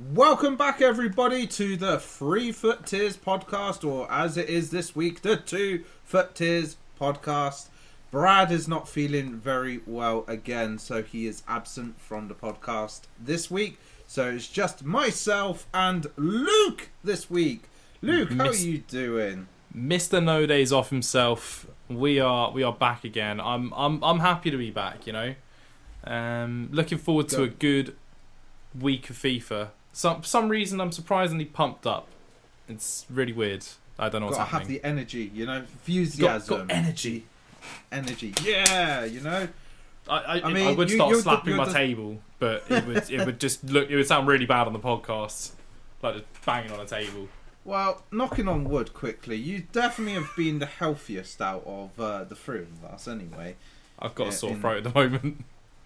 Welcome back, everybody, to the Free Foot Tears podcast, or as it is this week, the Two Foot Tears podcast. Brad is not feeling very well again, so he is absent from the podcast this week. So it's just myself and Luke this week. Luke, how are you doing? Mr. No Days Off himself. We are back again. I'm happy to be back. You know, looking forward to a good week of FIFA. For some reason, I'm surprisingly pumped up. It's really weird. I don't know what's happening. Have the energy, you know, enthusiasm. Got energy. Yeah, you know. I would start slapping my table, but it would sound really bad on the podcast, like just banging on a table. Well, knocking on wood quickly, you definitely have been the healthiest out of the three of us, anyway. I've got a sore throat at the moment.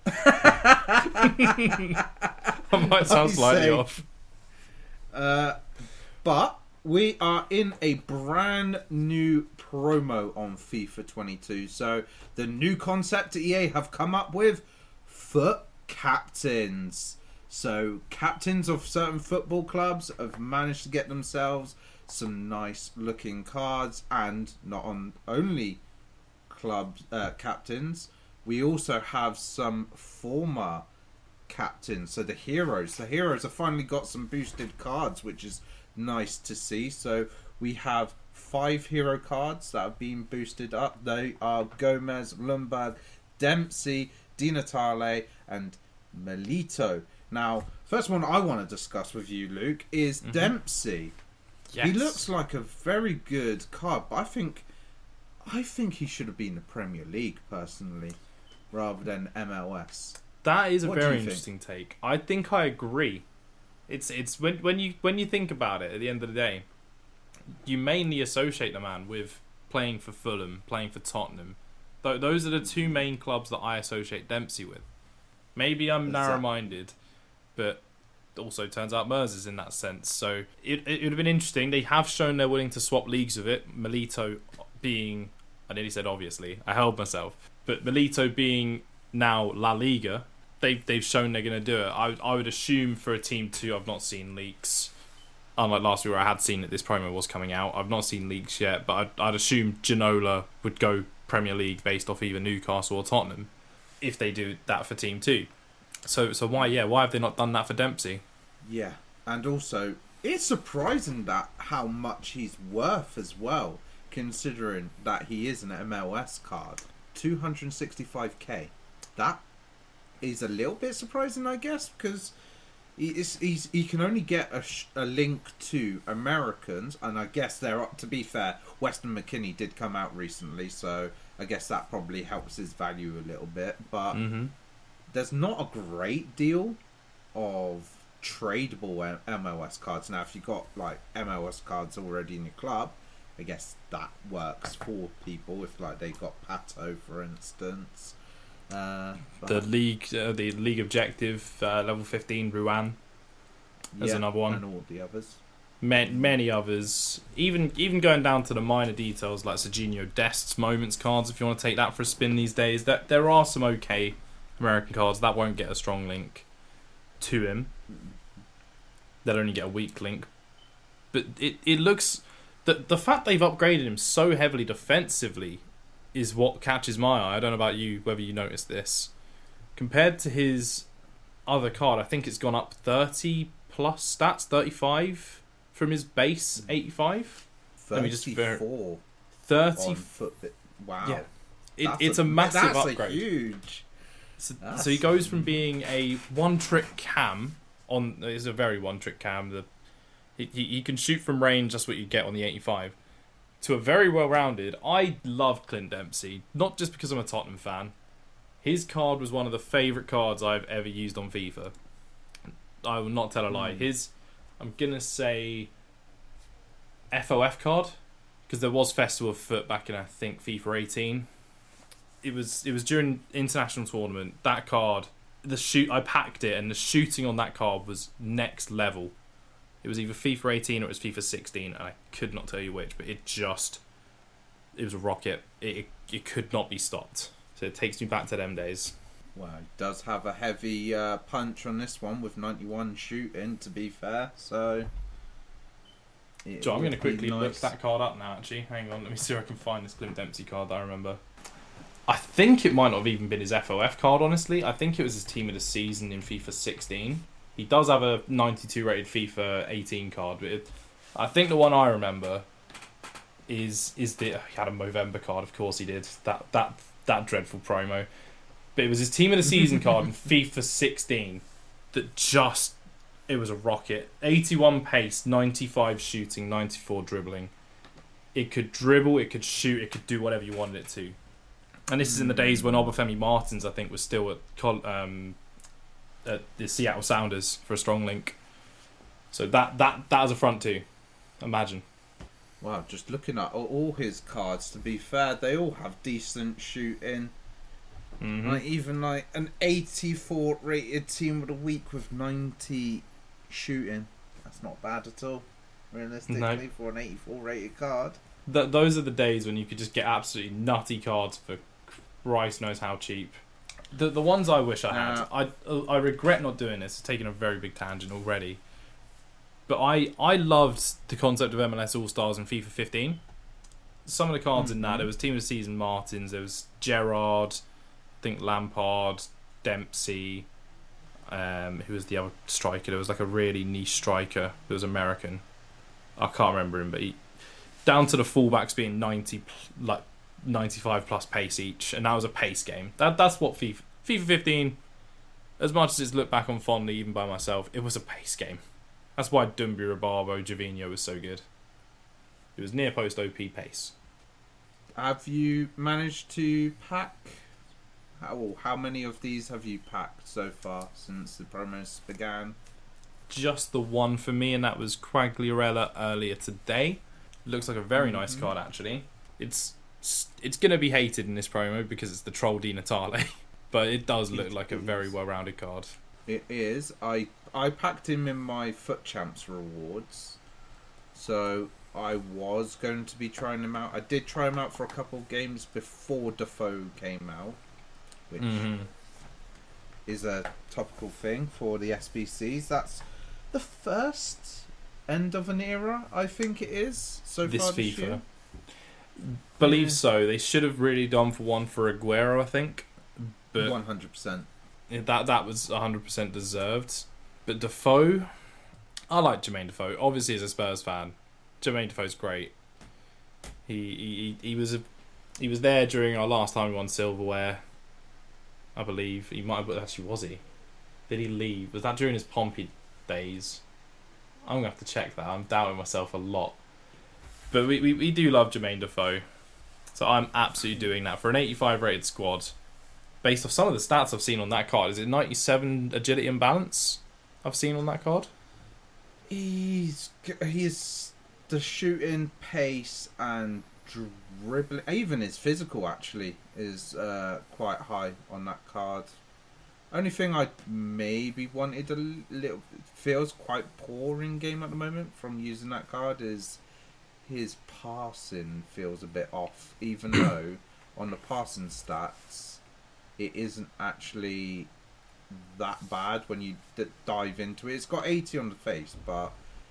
I might sound slightly off. But we are in a brand new promo on FIFA 22. So the new concept EA have come up with, Foot Captains. So captains of certain football clubs have managed to get themselves some nice looking cards, and not only club captains. We also have some former captains, so the heroes. The heroes have finally got some boosted cards, which is nice to see. So we have 5 hero cards that have been boosted up. They are Gomez, Ljungberg, Dempsey, Di Natale, and Milito. Now, first one I want to discuss with you, Luke, is Dempsey. Yes. He looks like a very good card, but I think he should have been the Premier League, personally, rather than MLS. That is a very interesting take. I think I agree. It's when you think about it, at the end of the day, you mainly associate the man with playing for Fulham, playing for Tottenham. Those are the two main clubs that I associate Dempsey with. Maybe I'm narrow-minded, but also turns out Mers is in that sense. So it would have been interesting. They have shown they're willing to swap leagues with it. Milito being, I nearly said obviously, I held myself, but Milito being now La Liga, they've shown they're going to do it. I would assume for a team 2, I've not seen leaks. Unlike last week where I had seen that this promo was coming out, I've not seen leaks yet, but I'd assume Ginola would go Premier League based off either Newcastle or Tottenham if they do that for team 2. So why have they not done that for Dempsey? Yeah, and also it's surprising that how much he's worth as well, considering that he is an MLS card. 265k. That is a little bit surprising, I guess, because he can only get a link to Americans, and I guess to be fair, Weston McKennie did come out recently, so I guess that probably helps his value a little bit, but there's not a great deal of tradable MLS cards. Now, if you've got like MLS cards already in your club, I guess that works for people if like they got Pato, for instance. The league objective level 15 Ruan as another one, and all the others. Many others, even going down to the minor details like Serginho Dest's moments cards. If you want to take that for a spin these days, that there are some okay American cards that won't get a strong link to him. They'll only get a weak link, but it looks. The fact they've upgraded him so heavily defensively is what catches my eye. I don't know about you, whether you noticed this. Compared to his other card, I think it's gone up 30 plus stats, 35 from his base 85. 34. 30. Wow. Yeah. It's a massive upgrade. That's huge. So he goes from being a one-trick cam it's a very one-trick cam. He can shoot from range, that's what you get on the 85, to a very well-rounded. I loved Clint Dempsey, not just because I'm a Tottenham fan. His card was one of the favourite cards I've ever used on FIFA. I will not tell a lie. I'm going to say FOF card, because there was Festival of Foot back in, I think, FIFA 18. It was during international tournament. That card, I packed it, and the shooting on that card was next level. It was either FIFA 18 or it was FIFA 16, and I could not tell you which, but it was a rocket. It could not be stopped. So it takes me back to them days. Well, he does have a heavy punch on this one with 91 shooting, to be fair, so... So I'm going to quickly look that card up now, actually. Hang on, let me see if I can find this Clint Dempsey card that I remember. I think it might not have even been his FOF card, honestly. I think it was his Team of the Season in FIFA 16. He does have a 92 rated FIFA 18 card, but I think the one I remember is he had a Movember card, of course he did. That dreadful promo. But it was his Team of the Season card in FIFA 16 that just... It was a rocket. 81 pace, 95 shooting, 94 dribbling. It could dribble, it could shoot, it could do whatever you wanted it to. And this is in the days when Obafemi Martins, I think, was still at the Seattle Sounders for a strong link. So that was a front two. Imagine. Wow, just looking at all his cards, to be fair, they all have decent shooting. Mm-hmm. Like even like an 84 rated team of the week with 90 shooting. That's not bad at all, realistically, for an 84 rated card. Those are the days when you could just get absolutely nutty cards for Christ knows how cheap. The ones I wish I had, I regret not doing this. It's taken a very big tangent already. But I loved the concept of MLS All-Stars in FIFA 15. Some of the cards in that, there was Team of the Season Martins, there was Gerrard, I think Lampard, Dempsey, who was the other striker? There was like a really niche striker that was American. I can't remember him, but down to the fullbacks being 95 plus pace each, and that was a pace game. That's what FIFA 15, as much as it's looked back on fondly, even by myself, it was a pace game. That's why Doumbia, Rabarbo, Javinho was so good. It was near post OP pace. Have you managed to pack? How many of these have you packed so far since the promos began? Just the one for me, and that was Quagliarella earlier today. Looks like a very nice card, actually. It's going to be hated in this promo because it's the Troll Di Natale, but it does look like a very well-rounded card. It is. I packed him in my Foot Champs rewards, so I was going to be trying him out. I did try him out for a couple of games before Defoe came out, which is a topical thing for the SBCs. That's the first end of an era, I think it is, so this far FIFA. this year. Believe so. They should have really done for one for Aguero, I think. But 100%. That was 100% deserved. But Defoe, I like Jermaine Defoe. Obviously, as a Spurs fan, Jermaine Defoe's great. He was there during our last time we won silverware, I believe. He might have, actually, was he? Did he leave? Was that during his Pompey days? I'm gonna have to check that. I'm doubting myself a lot. But we do love Jermaine Defoe, so I'm absolutely doing that for an 85 rated squad. Based off some of the stats I've seen on that card, is it 97 agility and balance I've seen on that card? He's the shooting, pace, and dribbling. Even his physical actually is quite high on that card. Only thing I maybe wanted a little, feels quite poor in game at the moment from using that card, is his passing feels a bit off, even though on the passing stats it isn't actually that bad when you dive into it. It's got 80 on the face, but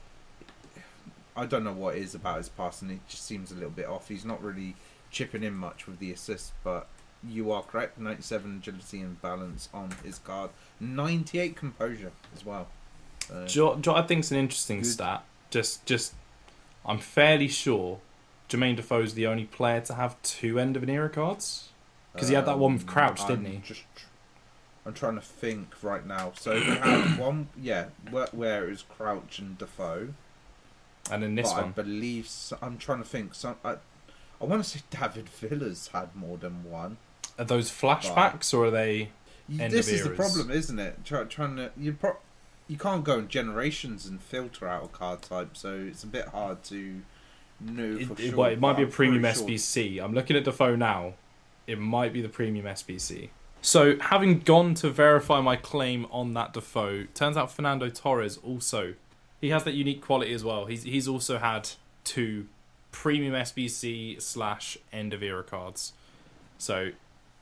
I don't know what it is about his passing. It just seems a little bit off. He's not really chipping in much with the assists, but you are correct. 97 agility and balance on his card. 98 composure as well. I think it's an interesting stat. Just, I'm fairly sure Jermaine Defoe's the only player to have 2 end of an era cards, because he had that one with Crouch, didn't he? I'm trying to think right now. So he had one, where it was Crouch and Defoe, and then this one, I believe. I'm trying to think. I want to say David Villa's had more than one. Are those flashbacks or are they? This is the problem, isn't it? Trying to you can't go in generations and filter out a card type, so it's a bit hard to know for sure. It might be a premium SBC. I'm looking at Defoe now. It might be the premium SBC. So, having gone to verify my claim on that Defoe, turns out Fernando Torres also, he has that unique quality as well. He's also had 2 premium SBC / end of era cards. So,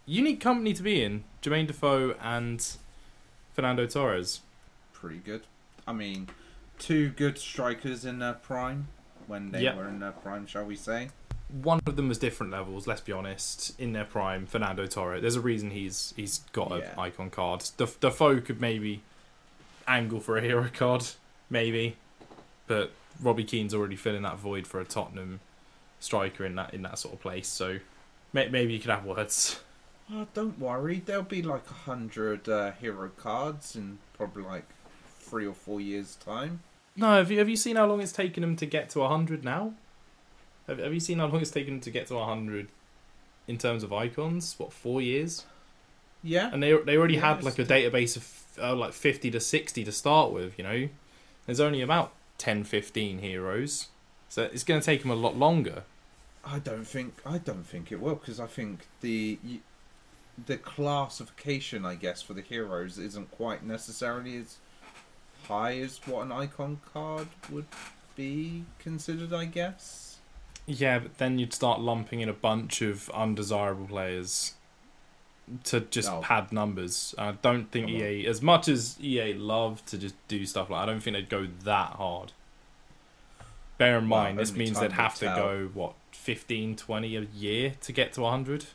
unique company to be in. Jermaine Defoe and Fernando Torres. Pretty good. I mean, two good strikers in their prime, when they were in their prime, shall we say. One of them was different levels, let's be honest, in their prime. Fernando Torres. There's a reason he's got an icon card. Defoe could maybe angle for a hero card, maybe. But Robbie Keane's already filling that void for a Tottenham striker in that sort of place, so maybe you could have words. Oh, don't worry, there'll be like 100 hero cards in probably like 3 or 4 years' time. No, have you seen how long it's taken them to get to 100 now? Have you seen how long it's taken them to get to 100 in terms of icons? What, 4 years? Yeah. And they already had like a database of like 50 to 60 to start with, you know? There's only about 10, 15 heroes. So it's going to take them a lot longer. I don't think it will, because I think the classification, I guess, for the heroes isn't quite necessarily as high as what an icon card would be considered, I guess. Yeah, but then you'd start lumping in a bunch of undesirable players to just pad numbers. I don't think EA, as much as EA love to just do stuff like that, I don't think they'd go that hard. Bear in mind, this means they'd have to go, 15, 20 a year to get to 100?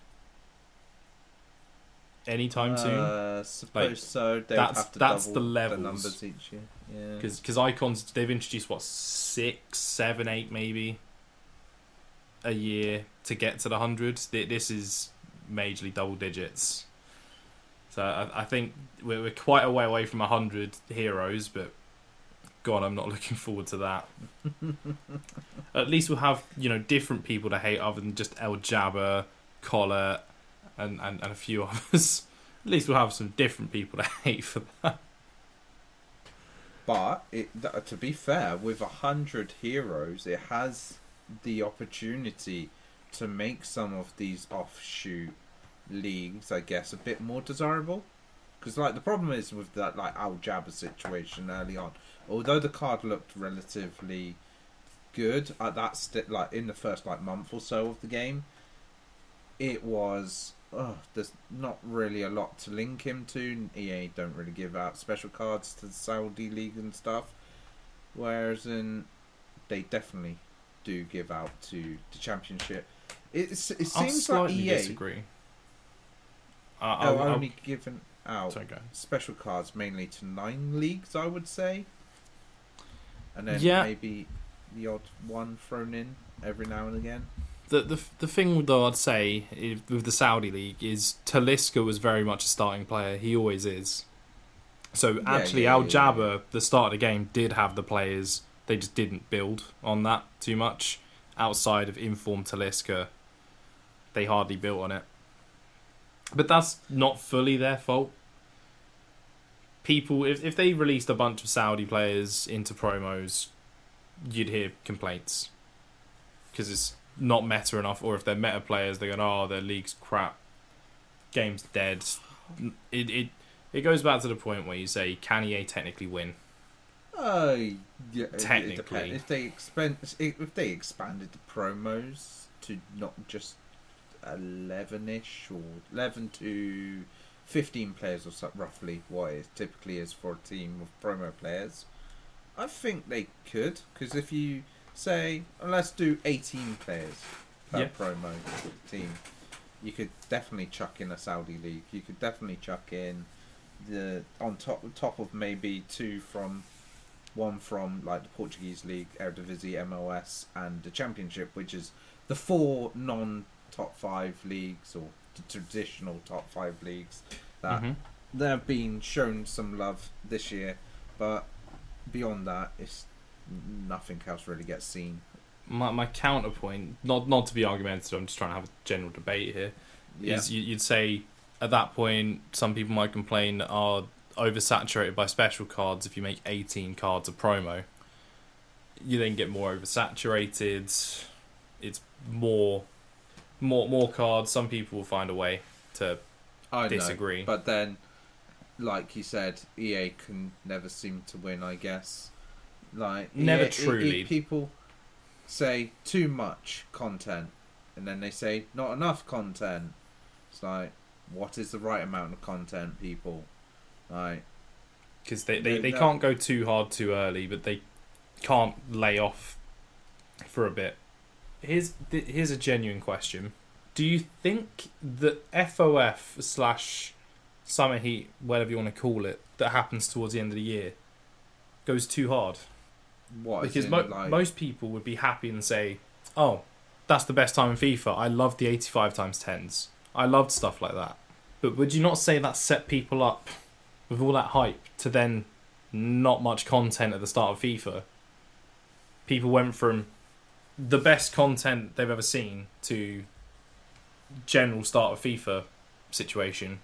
Anytime soon? Suppose so. Have to that's double the levels. The numbers each year. Yeah. Because icons, they've introduced, 6, 7, 8 maybe a year to get to the 100. This is majorly double digits. So I think we're quite a way away from 100 heroes, but God, I'm not looking forward to that. At least we'll have, different people to hate other than just El Jabba, Collar, and a few others. At least we'll have some different people to hate for that. But to be fair, with 100 heroes, it has the opportunity to make some of these offshoot leagues, I guess, a bit more desirable. Because the problem is with that Al Jabba situation early on, although the card looked relatively good at that in the first month or so of the game, it was there's not really a lot to link him to. EA don't really give out special cards to the Saudi League and stuff, whereas they definitely do give out to the Championship. It seems like EA disagree. I'll only given out sorry, special cards mainly to 9 leagues, I would say, and then maybe the odd one thrown in every now and again. The thing though I'd say with the Saudi League is Talisca was very much a starting player. He always is. So Al Jabba, the start of the game, did have the players. They just didn't build on that too much. Outside of informed Talisca, they hardly built on it. But that's not fully their fault. People, if they released a bunch of Saudi players into promos, you'd hear complaints. Because it's not meta enough, or if they're meta players, they're going, their league's crap. Game's dead. It goes back to the point where you say, can EA technically win? Yeah, technically. If they expanded the promos to not just 11-ish or 11 to 15 players or so, roughly what it typically is for a team of promo players, I think they could. Because if you say, let's do 18 players per promo team, you could definitely chuck in a Saudi league. You could definitely chuck in on top of maybe one from the Portuguese league, Eredivisie, MLS, and the Championship, which is the 4 non-top 5 leagues, or the traditional top 5 leagues that they've been shown some love this year. But beyond that, it's nothing else really gets seen. My counterpoint, not to be argumentative, I'm just trying to have a general debate here, is you'd say at that point some people might complain that are oversaturated by special cards. If you make 18 cards a promo, you then get more oversaturated. It's more cards. Some people will find a way to disagree. But then, like you said, EA can never seem to win, I guess. Never truly. People say too much content, and then they say not enough content. It's what is the right amount of content, people? Like, because they can't go too hard too early, but they can't lay off for a bit. Here's a genuine question: do you think that FOF / Summer Heat, whatever you want to call it, that happens towards the end of the year, goes too hard? What? Because most people would be happy and say, "Oh, that's the best time in FIFA. I loved the 85x10s. I loved stuff like that." But would you not say that set people up with all that hype to then not much content at the start of FIFA? People went from the best content they've ever seen to general start of FIFA situation.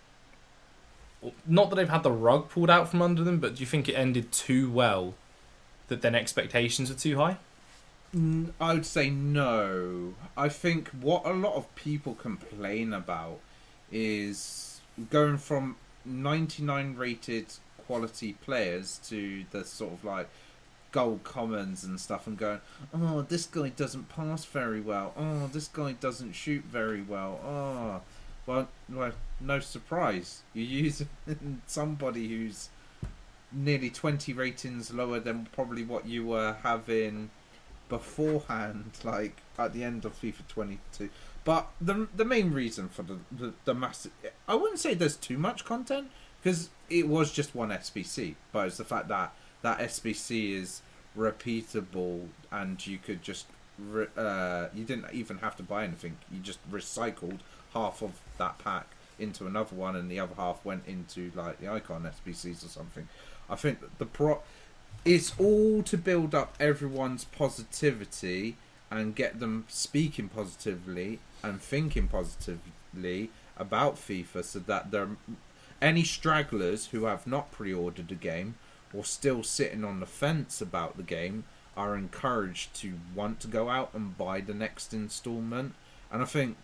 Not that they've had the rug pulled out from under them, but do you think it ended too well that then expectations are too high? I would say no. I think what a lot of people complain about is going from 99 rated quality players to the sort of like gold commons and stuff, and going, oh, this guy doesn't pass very well. Oh, this guy doesn't shoot very well. Oh, well, no surprise. You're using somebody who's nearly 20 ratings lower than probably what you were having beforehand, like at the end of FIFA 22. But the main reason for the massive, I wouldn't say there's too much content, because it was just one SBC, but it's the fact that that SBC is repeatable, and you could just you didn't even have to buy anything. You just recycled half of that pack into another one, and the other half went into like the icon SBCs or something. I think it's all to build up everyone's positivity and get them speaking positively and thinking positively about FIFA, so that there any stragglers who have not pre-ordered a game or still sitting on the fence about the game are encouraged to want to go out and buy the next installment. And I think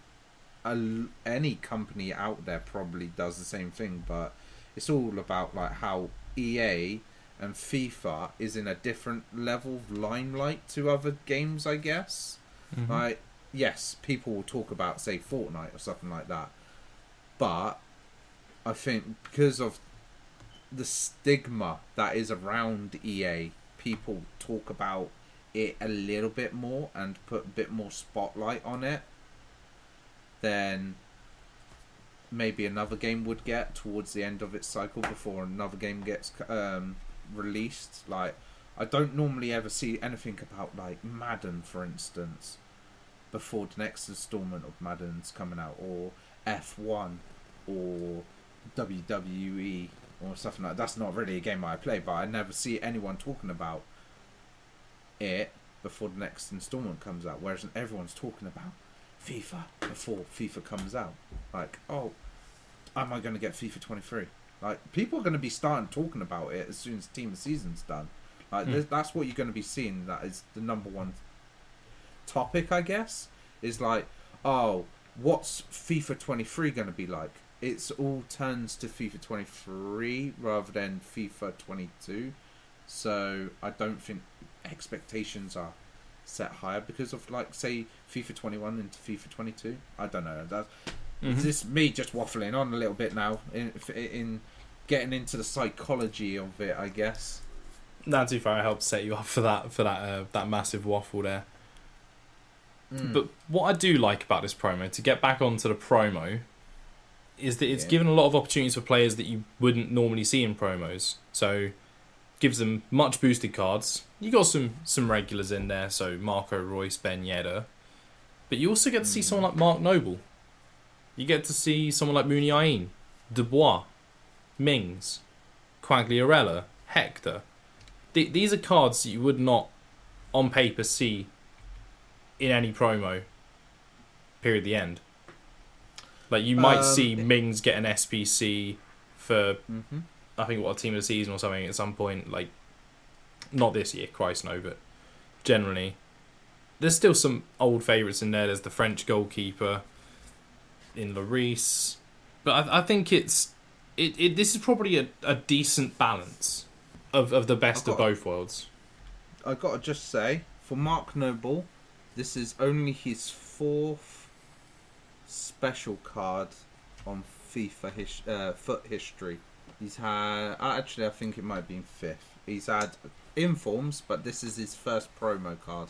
any company out there probably does the same thing, but it's all about like how EA and FIFA is in a different level of limelight to other games, I guess. Mm-hmm. Like, yes, people will talk about, say, Fortnite or something like that, but I think because of the stigma that is around EA, people talk about it a little bit more and put a bit more spotlight on it than maybe another game would get towards the end of its cycle before another game gets released. Like, I don't normally ever see anything about like Madden, for instance, before the next installment of Madden's coming out, or F1 or WWE or something like that. That's not really a game I play, but I never see anyone talking about it before the next installment comes out, whereas everyone's talking about FIFA before FIFA comes out. Like, oh, am I going to get FIFA 23? Like, people are going to be starting talking about it as soon as Team of the Season's done. Like, that's what you're going to be seeing. That is the number one topic, I guess, is like, oh, what's FIFA 23 going to be like? It's all turns to FIFA 23 rather than FIFA 22. So I don't think expectations are set higher because of, like, say, FIFA 21 into FIFA 22. I don't know. That's this me just waffling on a little bit now in getting into the psychology of it, I guess. Not too far. I helped set you up for that massive waffle there. But what I do like about this promo, to get back onto the promo, is that it's given a lot of opportunities for players that you wouldn't normally see in promos. So gives them much boosted cards. You got some regulars in there, so Marco Reus, Ben Yedder. But you also get to see someone like Mark Noble. You get to see someone like Muniain, Dubois, Mings, Quagliarella, Hector. These are cards that you would not, on paper, see in any promo. Period. The end. Like, you might see Mings get an SPC for, I think, a Team of the Season or something at some point. Like, not this year, Christ no, but generally. There's still some old favourites in there. There's the French goalkeeper in Lloris. But I think this is probably a decent balance of the best of both worlds. I got to just say, for Mark Noble, this is only his 4th special card on FIFA foot history. He's had actually, I think it might have been 5th. He's had informs, but this is his first promo card.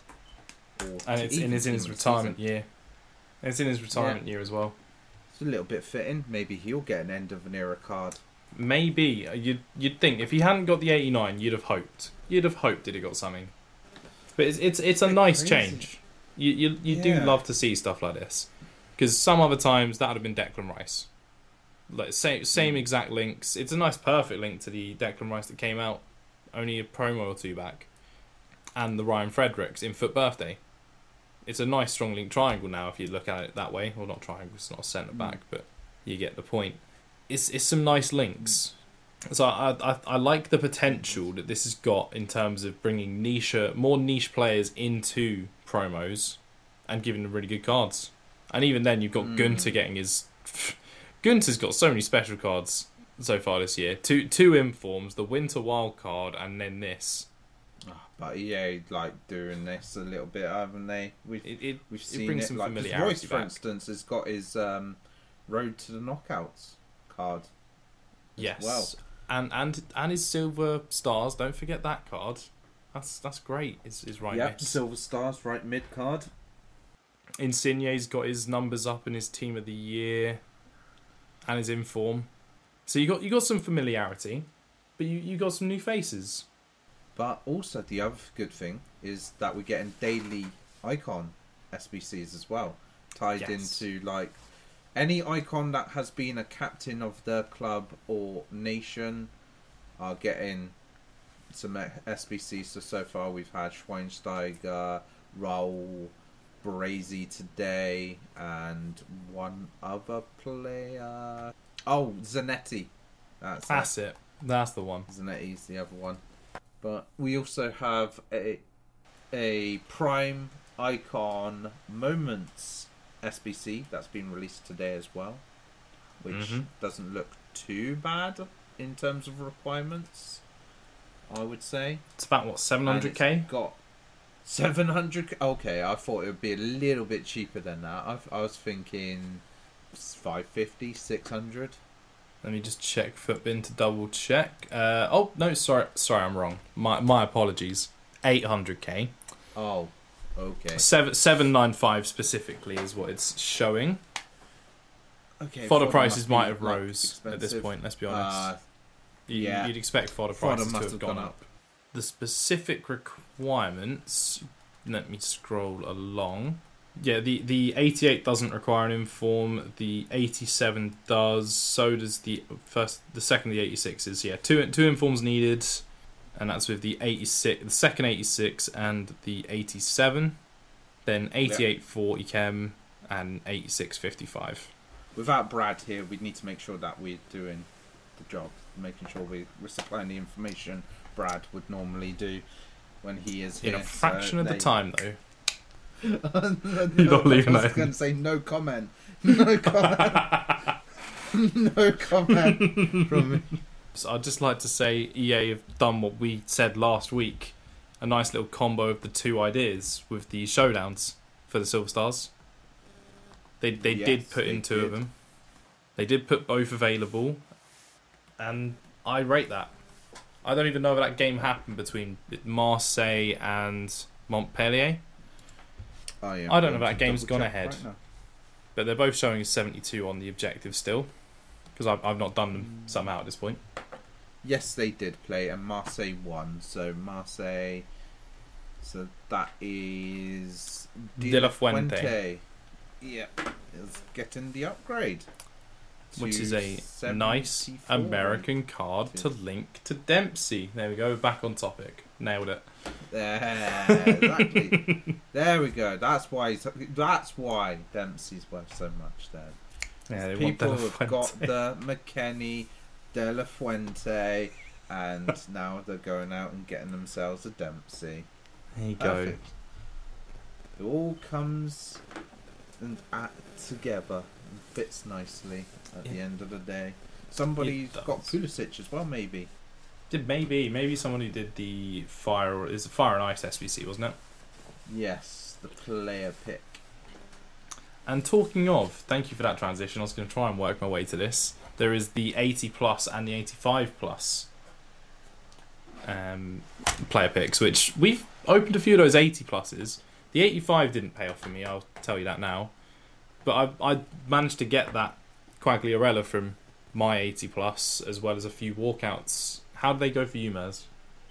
And it's in his retirement year. It's in his retirement year as well. It's a little bit fitting. Maybe he'll get an end of an era card. Maybe you'd think if he hadn't got the 89, you'd have hoped. You'd have hoped that he got something. But it's a nice change. You do love to see stuff like this, because some other times that would have been Declan Rice. Like same exact links. It's a nice perfect link to the Declan Rice that came out only a promo or two back, and the Ryan Fredericks in Foot Birthday. It's a nice strong link triangle now if you look at it that way. Well, not triangle, it's not a centre back, but you get the point. It's some nice links. So I like the potential that this has got in terms of bringing more niche players into promos and giving them really good cards. And even then, you've got Gunter getting his... Gunter's got so many special cards so far this year. Two informs, the Winter Wild card, and then this. But EA like doing this a little bit, haven't they? We've seen brings it. some Like familiarity Royce, for back. instance, has got his Road to the Knockouts card. Yes. Well, and his Silver Stars. Don't forget that card. That's great. Is right. Yep, Silver Stars, right mid card. Insigne's got his numbers up in his Team of the Year, and his inform. So you got some familiarity, but you got some new faces. But also the other good thing is that we're getting daily icon SBCs as well, tied into like any icon that has been a captain of their club or nation are getting some SBCs. So far we've had Schweinsteiger, Raul, Brazy today, and one other player. Oh, Zanetti. That's it. That's the one. Zanetti's the other one. But we also have a Prime Icon Moments SBC that's been released today as well, which doesn't look too bad in terms of requirements, I would say. It's about, what, 700k? Got 700. Okay, I thought it would be a little bit cheaper than that. I was thinking 550, 600. Let me just check Footbin to double check. Oh no, sorry, I'm wrong. My apologies. 800k. Oh, okay. 795 specifically is what it's showing. Okay. Fodder prices might have like rose expensive. at this point. Let's be honest. Yeah. You'd expect fodder prices to have gone up. The specific requirements. Let me scroll along. Yeah, the 88 doesn't require an inform. The 87 does. So does the second. The 86 is two informs needed, and that's with the 86, the second 86, and the 87. Then 88 40 chem and 86 55. Without Brad here, we need to make sure that we're doing the job, making sure we're supplying the information Brad would normally do when he is here. In a fraction of the time, though. No, You're not leaving I was going to say no comment. No comment. No comment from me. So I'd just like to say EA have done what we said last week. A nice little combo of the two ideas with the showdowns for the Silver Stars. They did put in two of them. They did put both available. And I rate that. I don't even know if that game happened between Marseille and Montpellier. I don't know if that game's gone ahead, right, but they're both showing 72 on the objective still, because I've not done them somehow at this point. Yes, they did play, and Marseille won. So Marseille, so that is De La Fuente. Yeah, is getting the upgrade, which is a nice American card to link to Dempsey. There we go, back on topic. Nailed it. Exactly. There we go. That's why Dempsey's worth so much. There, people have got the McKennie, De La Fuente, and now they're going out and getting themselves a Dempsey. There you Perfect. Go. It all comes together and fits nicely at the end of the day. Somebody's got Pulisic as well, maybe. Maybe someone who did the Fire and Ice SBC, wasn't it? Yes, the player pick. And talking of, thank you for that transition. I was going to try and work my way to this. There is the 80 plus and the 85 plus player picks, which we've opened a few of those 80 pluses. The 85 didn't pay off for me, I'll tell you that now. But I managed to get that Quagliarella from my 80 plus, as well as a few walkouts. How did they go for you, Maz?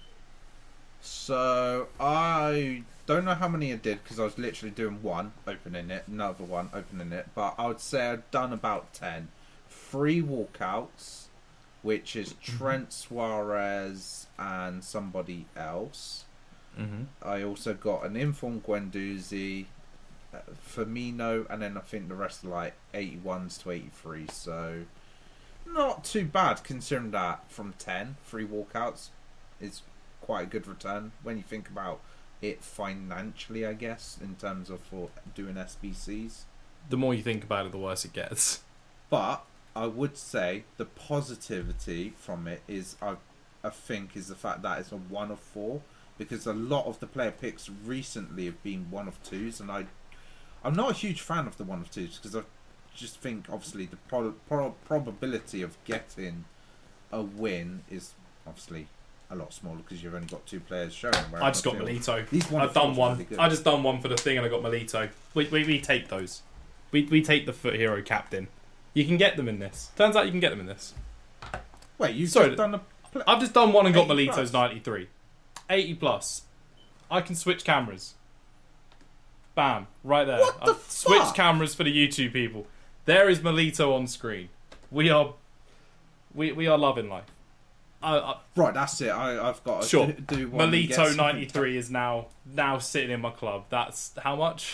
So I don't know how many I did because I was literally doing one, opening it, another one, opening it. But I would say I've done about 10. 3 walkouts, which is Trent Suarez and somebody else. Mm-hmm. I also got an informed Guendouzi, Firmino, and then I think the rest are like 81s to 83. So not too bad considering that from 10, 3 walkouts is quite a good return when you think about it financially, I guess, in terms of for doing SBCs. The more you think about it, the worse it gets. But I would say the positivity from it is, I think, is the fact that it's a 1 of 4, because a lot of the player picks recently have been 1 of 2s, and I'm not a huge fan of the 1 of 2s because I just think obviously the probability of getting a win is obviously a lot smaller because you've only got 2 players showing. I just got Milito. I've done one. I just done one for the thing and I got Milito. We take those. We take the Foot Hero captain. You can get them in this. Turns out you can get them in this. Wait, you've just done a... I've just done one and got 80 Milito's plus. 93. 80 plus. I can switch cameras. Bam. Right there. What the I've switched fuck? cameras for the YouTube people. There is Milito on screen. We are loving life. Right, that's it. I've got to Sure. do one. and get Milito some- 93 is now sitting in my club. That's how much?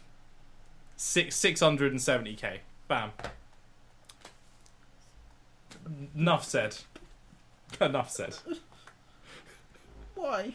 670k. Bam. Enough said. Enough said. Why?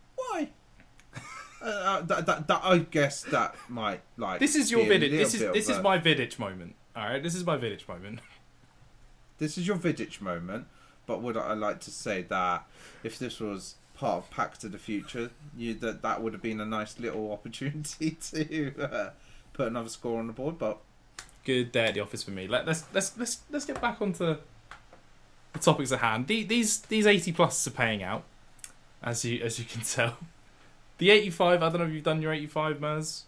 That I guess that might like. This is your be a Vidic. little This bit is of my Vidic moment. All right, this is my Vidic moment. This is your Vidic moment. But would I like to say that if this was part of Pack to the Future, that would have been a nice little opportunity to put another score on the board. But Good day at the office for me. Let's get back onto the topics at hand. These 80 plus are paying out, as you can tell. The 85. I don't know if you've done your 85, Maz.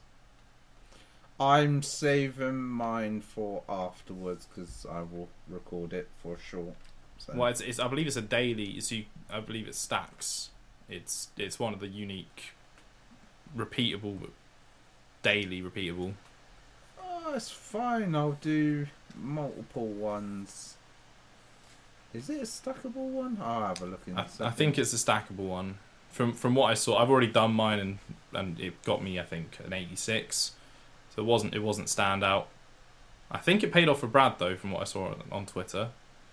I'm saving mine for afterwards because I will record it for sure. So. Well, it's I believe it's a daily. I believe it stacks. It's one of the unique, repeatable, daily repeatable. Oh, it's fine. I'll do multiple ones. Is it a stackable one? I'll have a look in. I think it's a stackable one. From what I saw, I've already done mine and it got me, I think, an 86. So it wasn't standout. I think it paid off for Brad though, from what I saw on Twitter.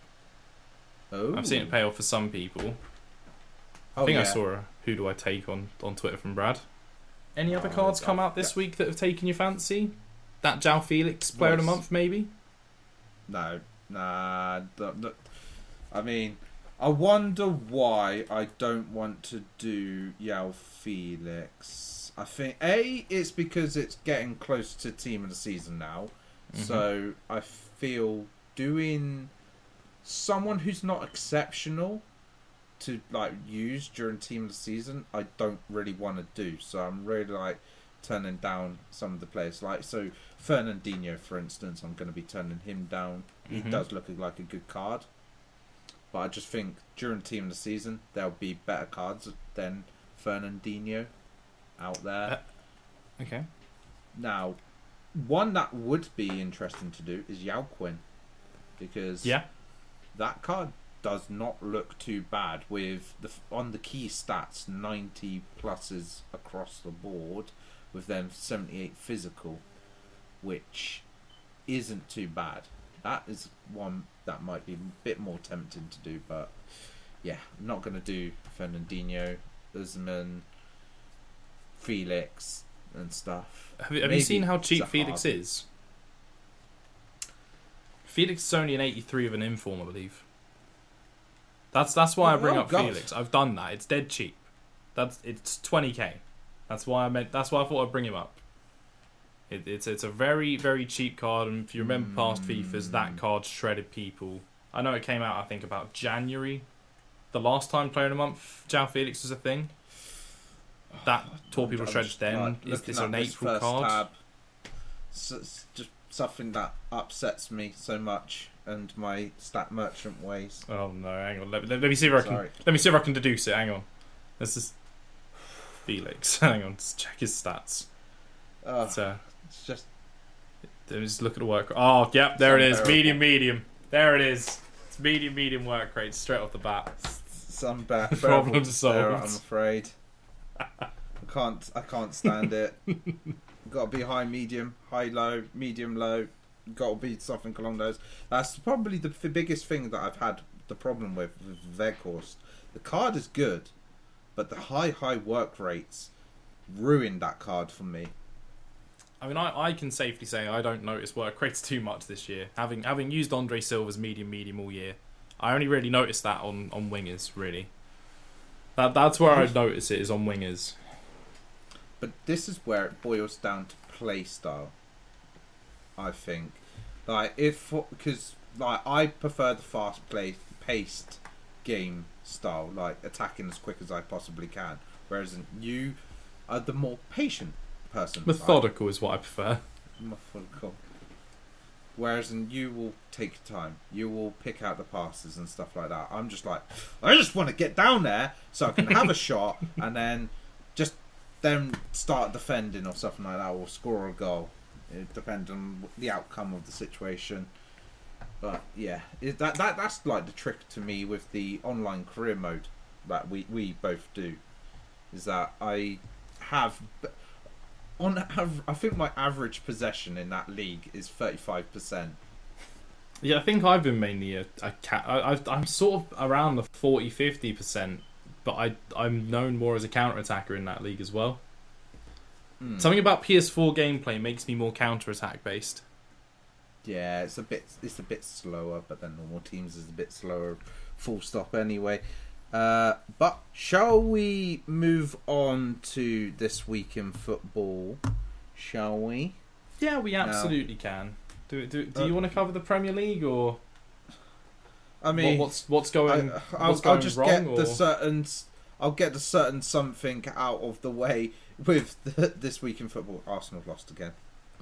Oh. I've seen it pay off for some people. I think I saw a Who Do I Take on Twitter from Brad. Any other cards come out this week that have taken your fancy? That João Felix Player of the Month, maybe? No. Nah. I mean, I wonder why I don't want to do João Felix. I think, it's because it's getting close to Team of the Season now. Mm-hmm. So I feel doing someone who's not exceptional to like use during Team of the Season, I don't really want to do. So I'm really turning down some of the players. So Fernandinho, for instance, I'm going to be turning him down. Mm-hmm. He does look like a good card, but I just think during Team of the Season there'll be better cards than Fernandinho out there. Okay. Now, one that would be interesting to do is Yao Quinn, because that card does not look too bad with on the key stats 90 pluses across the board with them 78 physical, which isn't too bad. That is one that might be a bit more tempting to do, but yeah, I'm not going to do Fernandinho, Usman, Felix and stuff. Have you seen how cheap Felix is? Felix is only an 83 of an inform, I believe. That's why I bring up Felix. I've done that. It's dead cheap. It's 20k. That's why I thought I'd bring him up. It's a very, very cheap card, and if you remember past FIFAs, that card shredded people. I know it came out, I think, about January. The last time Player of the Month, João Felix was a thing. That tore people shreds then. Is this an April card? Tab, it's just something that upsets me so much, and my stat merchant ways. Oh no, hang on. Let me see if I can deduce it. Hang on. This is Felix. Hang on, let's check his stats. It's just. Let's look at the work. Oh, yep, there it is. Terrible. Medium. There it is. It's medium work rate straight off the bat. Some bad problem solved. There, I'm afraid. I can't stand it. Got to be high, medium, low. Got to be something along those. That's probably the biggest thing that I've had the problem with Weghorst. The card is good, but the high work rates ruined that card for me. I mean, I can safely say I don't notice work rates too much this year. Having used Andre Silva's medium all year, I only really noticed that on wingers, really. That's where I notice it, is on wingers. But this is where it boils down to play style, I think. Because I prefer the paced game style, like attacking as quick as I possibly can, whereas you are the more patient person. Methodical is what I prefer. Methodical. Whereas you will take time. You will pick out the passes and stuff like that. I'm just like, I just want to get down there so I can have a shot and then start defending or something like that, or score a goal. It depends on the outcome of the situation. But yeah, that's like the trick to me with the online career mode that we both do. Is that I think my average possession in that league is 35%. Yeah, I think I've been mainly I'm sort of around the 40-50%, but I'm known more as a counter-attacker in that league as well. Something about PS4 gameplay makes me more counter-attack based. Yeah, it's a bit slower, but then normal teams is a bit slower, full stop anyway. But shall we move on to this week in football? Shall we? Yeah, we absolutely can. Do you want to cover the Premier League, or? I mean, what's going? I'll just wrong, get or? I'll get the certain something out of the way with this week in football. Arsenal lost again.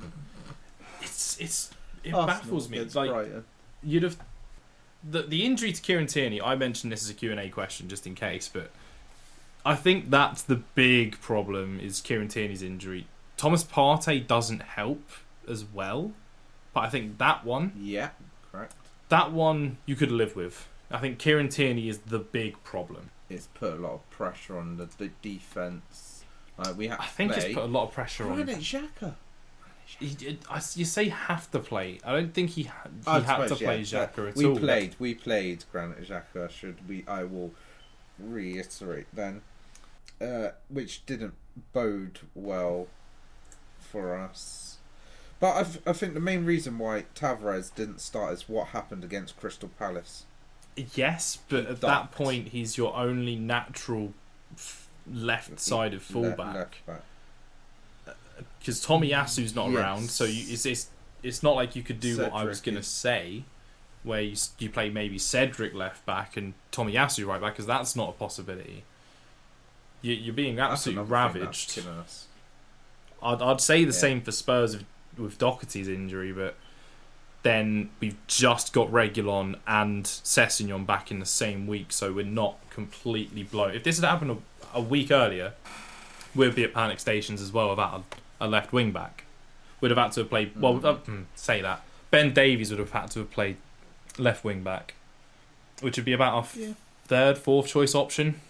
It baffles me. Like Brighton. You'd have. The injury to Kieran Tierney, I mentioned this as a Q&A question just in case, but I think that's the big problem, is Kieran Tierney's injury. Thomas Partey doesn't help as well, but I think that one... Yeah, correct. That one you could live with. I think Kieran Tierney is the big problem. It's put a lot of pressure on the defence. It's put a lot of pressure on... Granit Xhaka. You say have to play. I don't think he had to play Xhaka at all. We played Granit Xhaka. I will reiterate then, which didn't bode well for us. But I think the main reason why Tavares didn't start is what happened against Crystal Palace. Yes, but at that point he's your only natural left-sided fullback. Left back. Because Tomiyasu's not around, so it's not like you could do Cedric, what I was going to say, where you play maybe Cedric left back and Tomiyasu right back, because that's not a possibility. You're being absolutely ravaged. I'd say the same for Spurs with Doherty's injury, but then we've just got Reguilon and Sessegnon back in the same week, so we're not completely blown. If this had happened a week earlier, we'd be at panic stations as well without a left wing back. We'd have had to have played. Say that Ben Davies would have had to have played left wing back, which would be about our third, fourth choice option.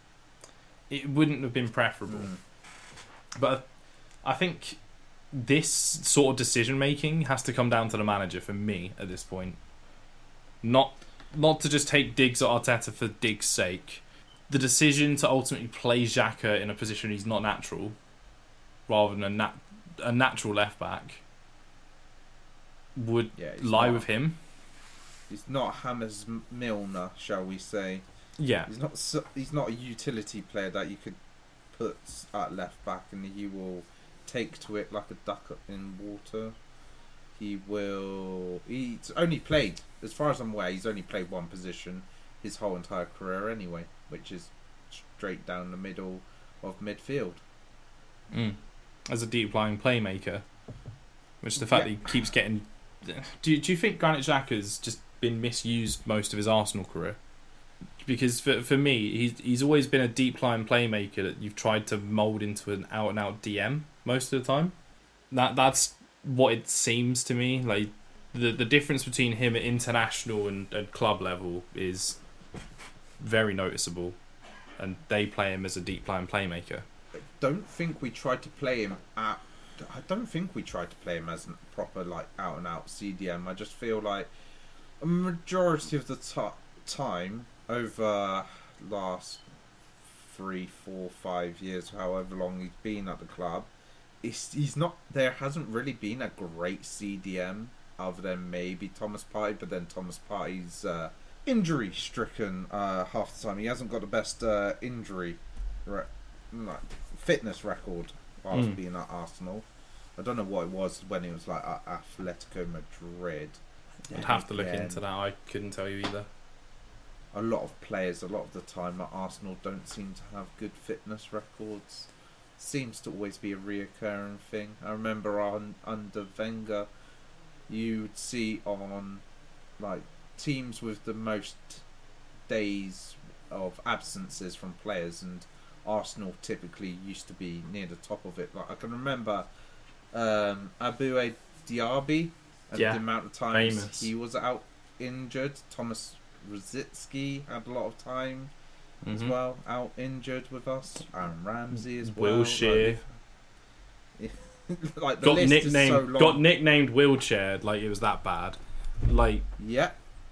It wouldn't have been preferable. But I think this sort of decision making has to come down to the manager for me at this point. Not to just take digs at Arteta for digs' sake. The decision to ultimately play Xhaka in a position he's not natural, rather than a natural left back, would lie with him. He's not James Milner, shall we say? Yeah, he's not a utility player that you could put at left back and he will take to it like a duck in water. He's only played, as far as I'm aware, he's only played one position his whole entire career anyway, which is straight down the middle of midfield. As a deep-lying playmaker, which the fact that he keeps getting... Do you think Granit Xhaka's just been misused most of his Arsenal career? Because for me, he's always been a deep-lying playmaker that you've tried to mould into an out-and-out DM most of the time. That's what it seems to me. Like the difference between him at international and club level is very noticeable, and they play him as a deep-lying playmaker. I don't think we tried to play him as a proper like out-and-out CDM. I just feel like a majority of the time over last 3, 4, 5 years, however long he's been at the club, he's not. There hasn't really been a great CDM other than maybe Thomas Partey, but then Thomas Partey's injury stricken half the time. He hasn't got the best fitness record whilst being at Arsenal. I don't know what it was when he was like at Atletico Madrid. I'd have to look into that. I couldn't tell you either. A lot of players, a lot of the time at Arsenal, don't seem to have good fitness records. Seems to always be a reoccurring thing. I remember under Wenger, you'd see on like teams with the most days of absences from players, and Arsenal typically used to be near the top of it. Like I can remember Abou Diaby, and the amount of times he was out injured. Thomas Rosicky had a lot of time as well, out injured with us. Aaron Ramsey as well. Wilshere. Like the list is so long. Got nicknamed Wheelchair, like it was that bad. Like, yeah.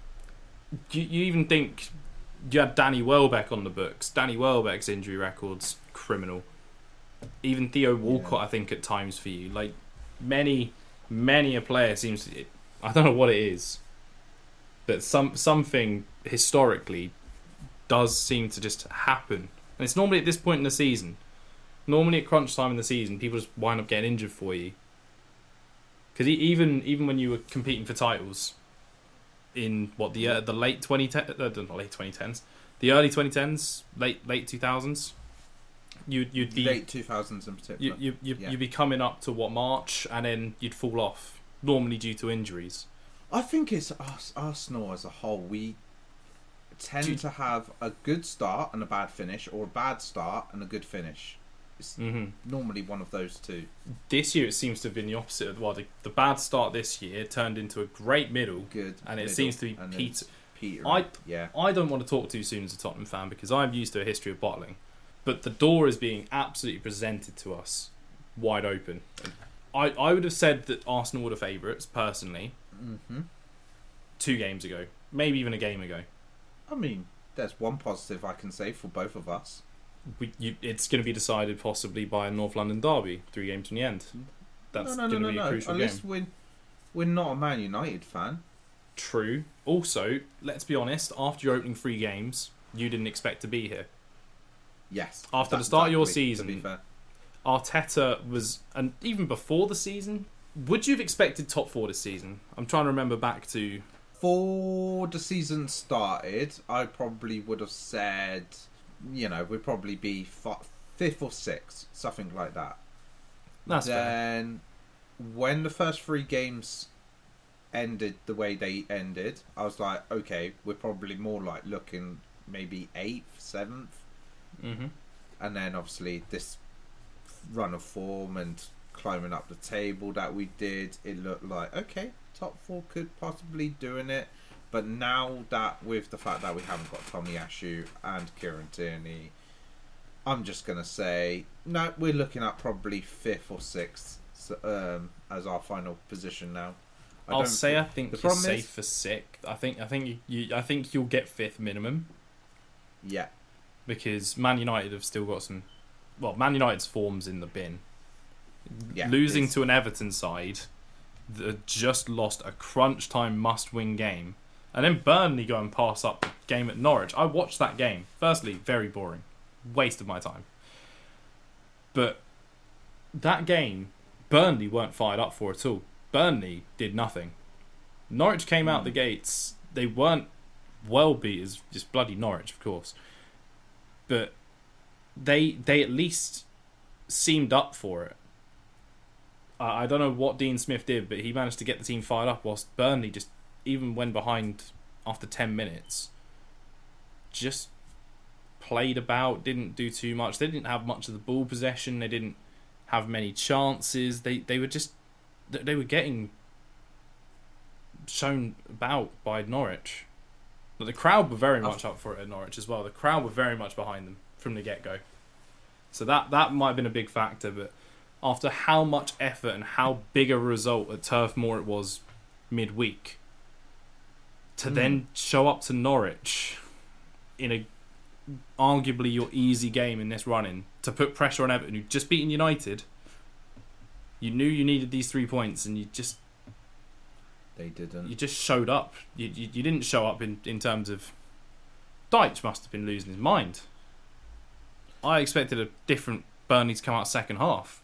You even think you had Danny Welbeck on the books. Danny Welbeck's injury record's criminal. Even Theo Walcott, I think, at times for you. Like, many a player seems to... I don't know what it is, but something historically does seem to just happen. And it's normally at this point in the season. Normally at crunch time in the season, people just wind up getting injured for you. Because even when you were competing for titles in the late 2010s, not late 2010s, the early 2010s, late 2000s, you'd be late 2000s in particular. You'd be coming up to March, and then you'd fall off, normally due to injuries. I think it's Arsenal as a whole. We tend to have a good start and a bad finish, or a bad start and a good finish. It's normally one of those two. This year it seems to have been the opposite. Well, the bad start this year turned into a great middle, it seems to be Peter. I don't want to talk too soon as a Tottenham fan, because I'm used to a history of bottling, but the door is being absolutely presented to us wide open. I would have said that Arsenal were the favourites personally 2 games ago, maybe even a game ago. I mean, there's one positive I can say for both of us. It's going to be decided possibly by a North London derby, 3 games from the end. That's going to be a crucial game. At least we're not a Man United fan. True. Also, let's be honest, after your opening 3 games, you didn't expect to be here. Yes. After the start of your season, to be fair, Arteta was, and even before the season, would you have expected top 4 this season? I'm trying to remember back to... Before the season started, I probably would have said... we'd probably be 5th or 6th, something like that. That's then, fair. When the first 3 games ended the way they ended, I was like, okay, we're probably more like looking maybe 8th, 7th. And then obviously this run of form and climbing up the table that we did, it looked like, okay, top 4 could possibly doing it. But now that with the fact that we haven't got Tomiyasu and Kieran Tierney, I'm just going to say, no, we're looking at probably 5th or 6th as our final position now. I think you're safe for 6th. I think you'll get 5th minimum. Yeah. Because Man United have still got some... Well, Man United's form's in the bin. Yeah, losing to an Everton side that just lost a crunch time must-win game. And then Burnley go and pass up the game at Norwich. I watched that game. Firstly, very boring. Waste of my time. But that game, Burnley weren't fired up for at all. Burnley did nothing. Norwich came out the gates. They weren't well beat as just bloody Norwich, of course. But they at least seemed up for it. I don't know what Dean Smith did, but he managed to get the team fired up whilst Burnley just, even when behind after 10 minutes, just played about, didn't do too much. They didn't have much of the ball possession. They didn't have many chances. They were getting shown about by Norwich. But the crowd were very much up for it at Norwich as well. The crowd were very much behind them from the get-go. So that might have been a big factor, but after how much effort and how big a result at Turf Moor it was midweek, to then show up to Norwich in a arguably your easy game in this run-in, to put pressure on Everton, who'd just beaten United, you knew you needed these 3 points, and they didn't. You just showed up. You didn't show up in terms of... Dyche must have been losing his mind. I expected a different Burnley to come out second half.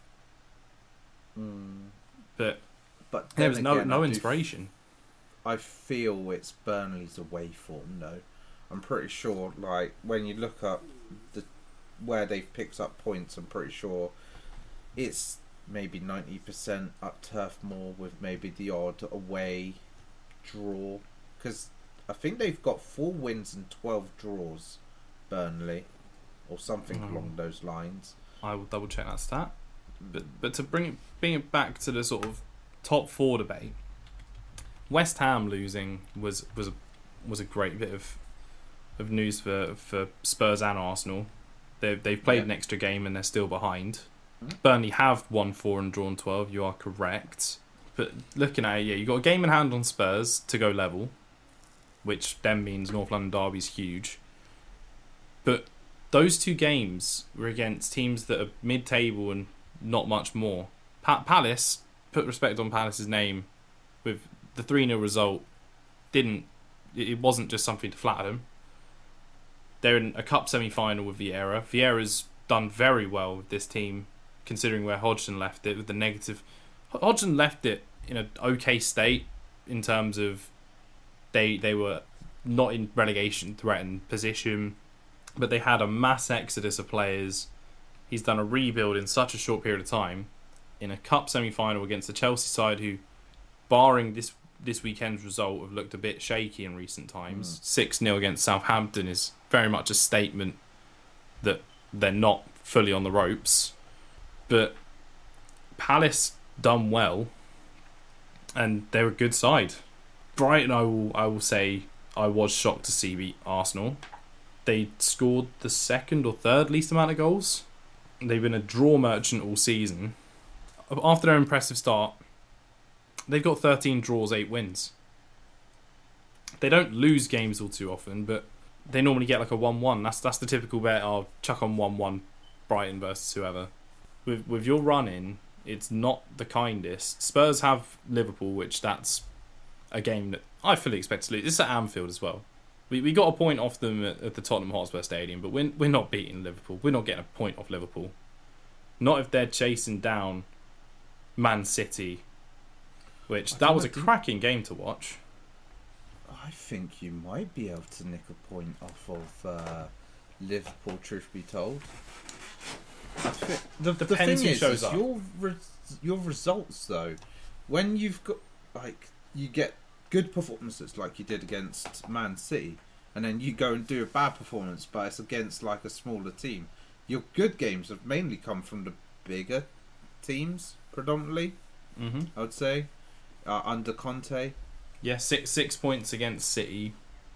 But there was no inspiration. I feel it's Burnley's away form, though. I'm pretty sure, like, when you look up where they've picked up points, I'm pretty sure it's maybe 90% up Turf Moor with maybe the odd away draw. Because I think they've got 4 wins and 12 draws, Burnley, or something along those lines. I will double check that stat. But to bring it back to the sort of top 4 debate, West Ham losing was a great bit of news for Spurs and Arsenal. They've played an extra game and they're still behind. Burnley have won 4 and drawn 12. You are correct. But looking at it, you got a game in hand on Spurs to go level, which then means North London derby's huge. But those 2 games were against teams that are mid-table and not much more. Palace, put respect on Palace's name, with the 3-0 result, it wasn't just something to flatter them. They're in a cup semi-final with Vieira. Vieira's done very well with this team, considering where Hodgson left it with the negative. Hodgson left it in an okay state in terms of they were not in relegation threatened position, but they had a mass exodus of players. He's done a rebuild in such a short period of time in a cup semi-final against the Chelsea side who, barring this weekend's result, have looked a bit shaky in recent times. 6-0 against Southampton is very much a statement that they're not fully on the ropes. But Palace done well, and they're a good side. Brighton, I will say, I was shocked to see beat Arsenal. They scored the second or third least amount of goals. They've been a draw merchant all season. After their impressive start, they've got 13 draws, 8 wins. They don't lose games all too often, but they normally get like a 1-1. That's the typical bet. I'll chuck on 1-1 Brighton versus whoever. With your run-in, it's not the kindest. Spurs have Liverpool, which that's a game that I fully expect to lose. It's at Anfield as well. We got a point off them at the Tottenham Hotspur Stadium, but we're not beating Liverpool. We're not getting a point off Liverpool. Not if they're chasing down Man City, which that was a cracking game to watch. I think you might be able to nick a point off of Liverpool, truth be told. I think the thing is up. Your results, though, when you've got, like, you get good performances like you did against Man City, and then you go and do a bad performance, but it's against like a smaller team. Your good games have mainly come from the bigger teams, predominantly. I would say under Conte. Yeah, six points against City,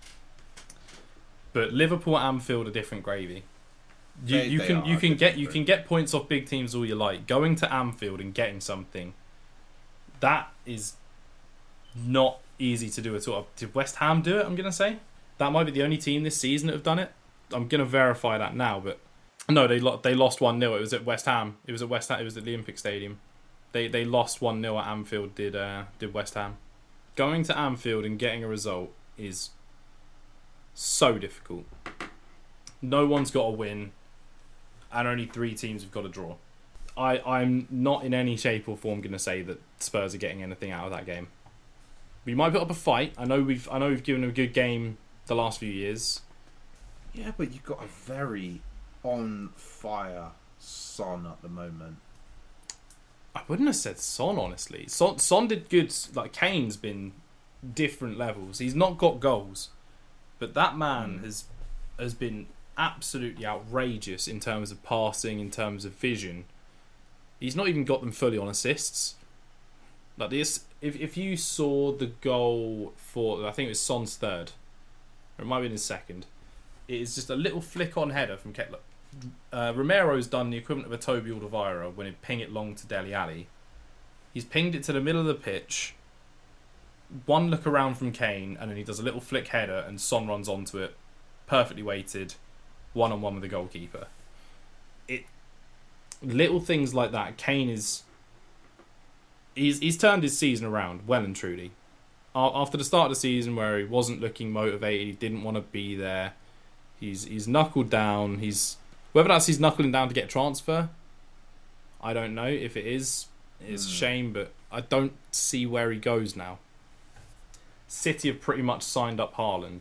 but Liverpool at Anfield are different gravy. You can get points off big teams all you like. Going to Anfield and getting something, that is not easy to do at all. Did West Ham do it? I'm gonna say that might be the only team this season that have done it. I'm gonna verify that now, but no, they lost 1-0. It was at West Ham. It was at the Olympic Stadium. They lost 1-0 at Anfield. Did West Ham. Going to Anfield and getting a result is so difficult. No one's got a win, and only 3 teams have got a draw. I'm not in any shape or form going to say that Spurs are getting anything out of that game. We might put up a fight. I know we've given them a good game the last few years. Yeah, but you've got a very on fire Son at the moment. I wouldn't have said Son, honestly. Son did good. Like, Kane's been different levels. He's not got goals, but that man has been absolutely outrageous in terms of passing, in terms of vision. He's not even got them fully on assists. Like this, if you saw the goal for, I think it was Son's third, or it might have been his second. It is just a little flick on header from Kettler. Romero's done the equivalent of a Toby Alderweireld when he ping it long to Dele Alli. He's pinged it to the middle of the pitch. One look around from Kane, and then he does a little flick header, and Son runs onto it, perfectly weighted, 1-on-1 with the goalkeeper. Little things like that. Kane he's turned his season around well and truly. After the start of the season, where he wasn't looking motivated, he didn't want to be there. He's knuckled down. Whether that's he's knuckling down to get a transfer, I don't know. If it is, it's a shame, but I don't see where he goes now. City have pretty much signed up Haaland.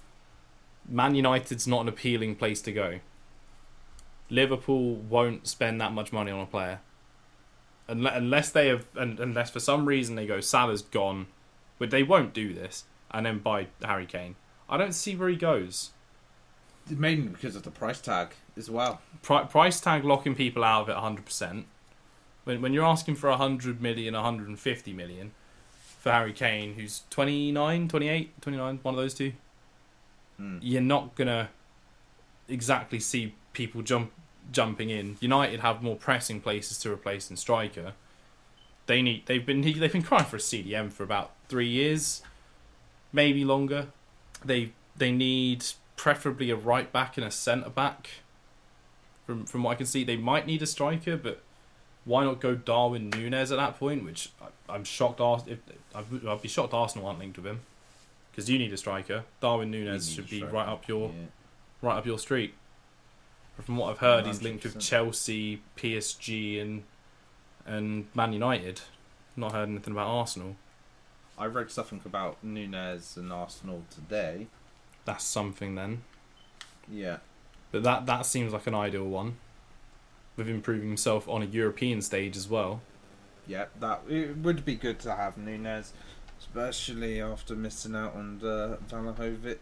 Man United's not an appealing place to go. Liverpool won't spend that much money on a player. Unless for some reason they go, Salah's gone, but they won't do this, and then buy Harry Kane. I don't see where he goes. Mainly because of the price tag as well. Price tag locking people out of it 100%. When you're asking for 100 million, 150 million for Harry Kane, who's 29, 28, 29, one of those two, you're not going to exactly see people jumping in. United have more pressing places to replace than striker. They've been crying for a CDM for about 3 years, maybe longer. They need preferably a right back and a centre back. From what I can see, they might need a striker, but why not go Darwin Núñez at that point? Which I'm shocked. I'd be shocked Arsenal aren't linked with him, because you need a striker. Darwin Núñez should be right up your street. But from what I've heard, 100%. He's linked with Chelsea, PSG, and Man United. Not heard anything about Arsenal. I read something about Núñez and Arsenal today. That's something then. Yeah. But that seems like an ideal one, with improving himself on a European stage as well. Yeah, it would be good to have Núñez, especially after missing out on Vlahovic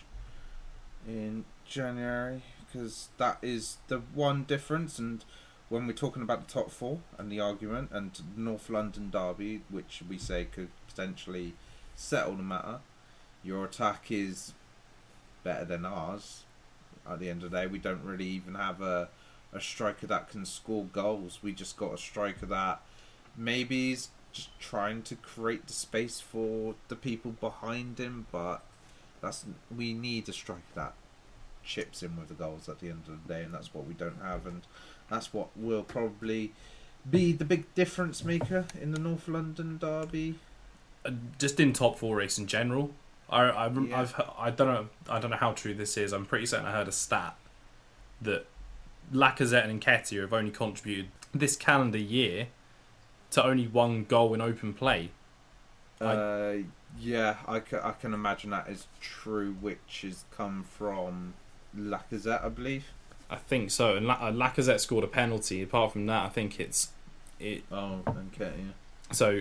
in January, because that is the one difference. And when we're talking about the top four and the argument and North London derby, which we say could potentially settle the matter, your attack is better than ours. At the end of the day, we don't really even have a striker that can score goals. We just got a striker that maybe is just trying to create the space for the people behind him, but we need a striker that chips in with the goals at the end of the day, and that's what we don't have, and that's what will probably be the big difference maker in the North London derby. Just in top four race in general. I don't know how true this is. I'm pretty certain I heard a stat that Lacazette and Nketiah have only contributed this calendar year to only one goal in open play. I can imagine that is true, which has come from Lacazette, I believe. I think so. And Lacazette scored a penalty. Apart from that, I think okay, yeah. So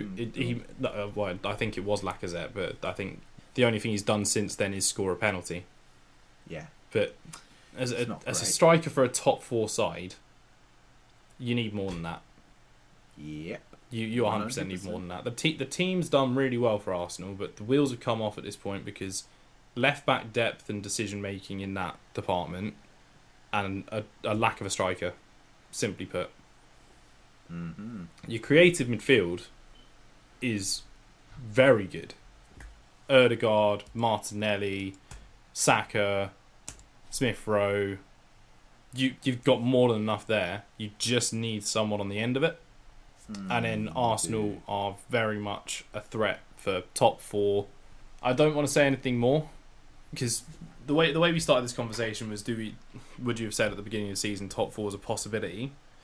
I think it was Lacazette, but I think the only thing he's done since then is score a penalty. Yeah. But as a striker for a top four side, you need more than that. Yep. You 100% need more than that. The team's done really well for Arsenal, but the wheels have come off at this point because left back depth and decision making in that department, and a lack of a striker, simply put. Mm-hmm. Your creative midfield is very good. Ødegaard, Martinelli, Saka, Smith Rowe. You've got more than enough there. You just need someone on the end of it. And then Arsenal are very much a threat for top four. I don't want to say anything more, because the way we started this conversation was, would you have said at the beginning of the season top four is a possibility?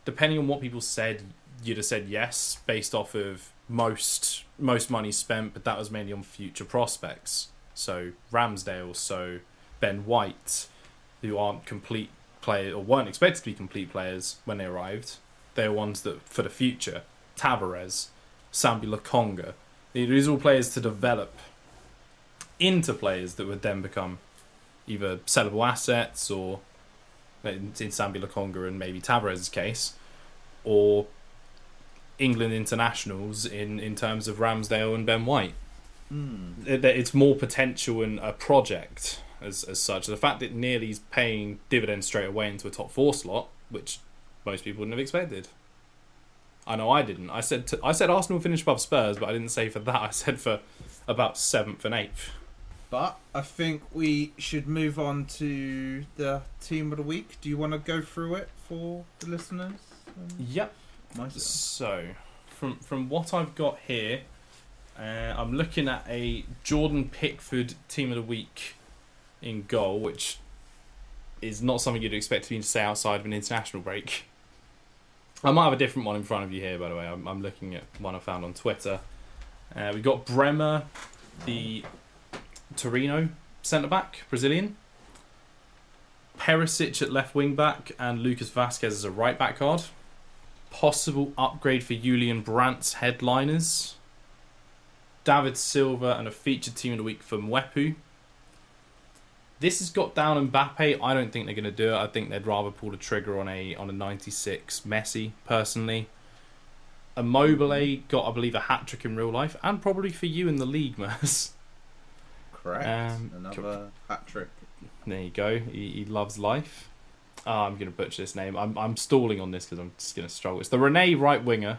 depending on what people said, you'd have said yes based off of most money spent, but that was mainly on future prospects. So Ramsdale, so Ben White, who aren't complete players or weren't expected to be complete players when they arrived. They're ones that for the future. Tavares, Sambi Lokonga. These are all players to develop into players that would then become either sellable assets or, in Sambi Lokonga and maybe Tavares' case, or England internationals in terms of Ramsdale and Ben White. It's more potential in a project as such. The fact that Nearly's paying dividends straight away into a top 4 slot, which most people wouldn't have expected. I know I didn't. I said Arsenal would finish above Spurs, but I didn't say for that. I said for about 7th and 8th. But I think we should move on to the team of the week. Do you want to go through it for the listeners? Yep. So, from what I've got here, I'm looking at a Jordan Pickford team of the week in goal, which is not something you'd expect me to say outside of an international break. I might have a different one in front of you here, by the way. I'm looking at one I found on Twitter. We've got Bremer, the Torino centre-back, Brazilian. Perisic at left wing-back and Lucas Vazquez as a right-back card. Possible upgrade for Julian Brandt's headliners. David Silva and a featured team of the week for Mwepu. This has got down Mbappe. I don't think they're going to do it. I think they'd rather pull the trigger on a 96 Messi, personally. Immobile got, I believe, a hat-trick in real life, and probably for you in the league, Merce. Correct. Another hat-trick. There you go. He loves life. I'm going to butcher this name. I'm stalling on this because I'm just going to struggle. It's the Rene right winger.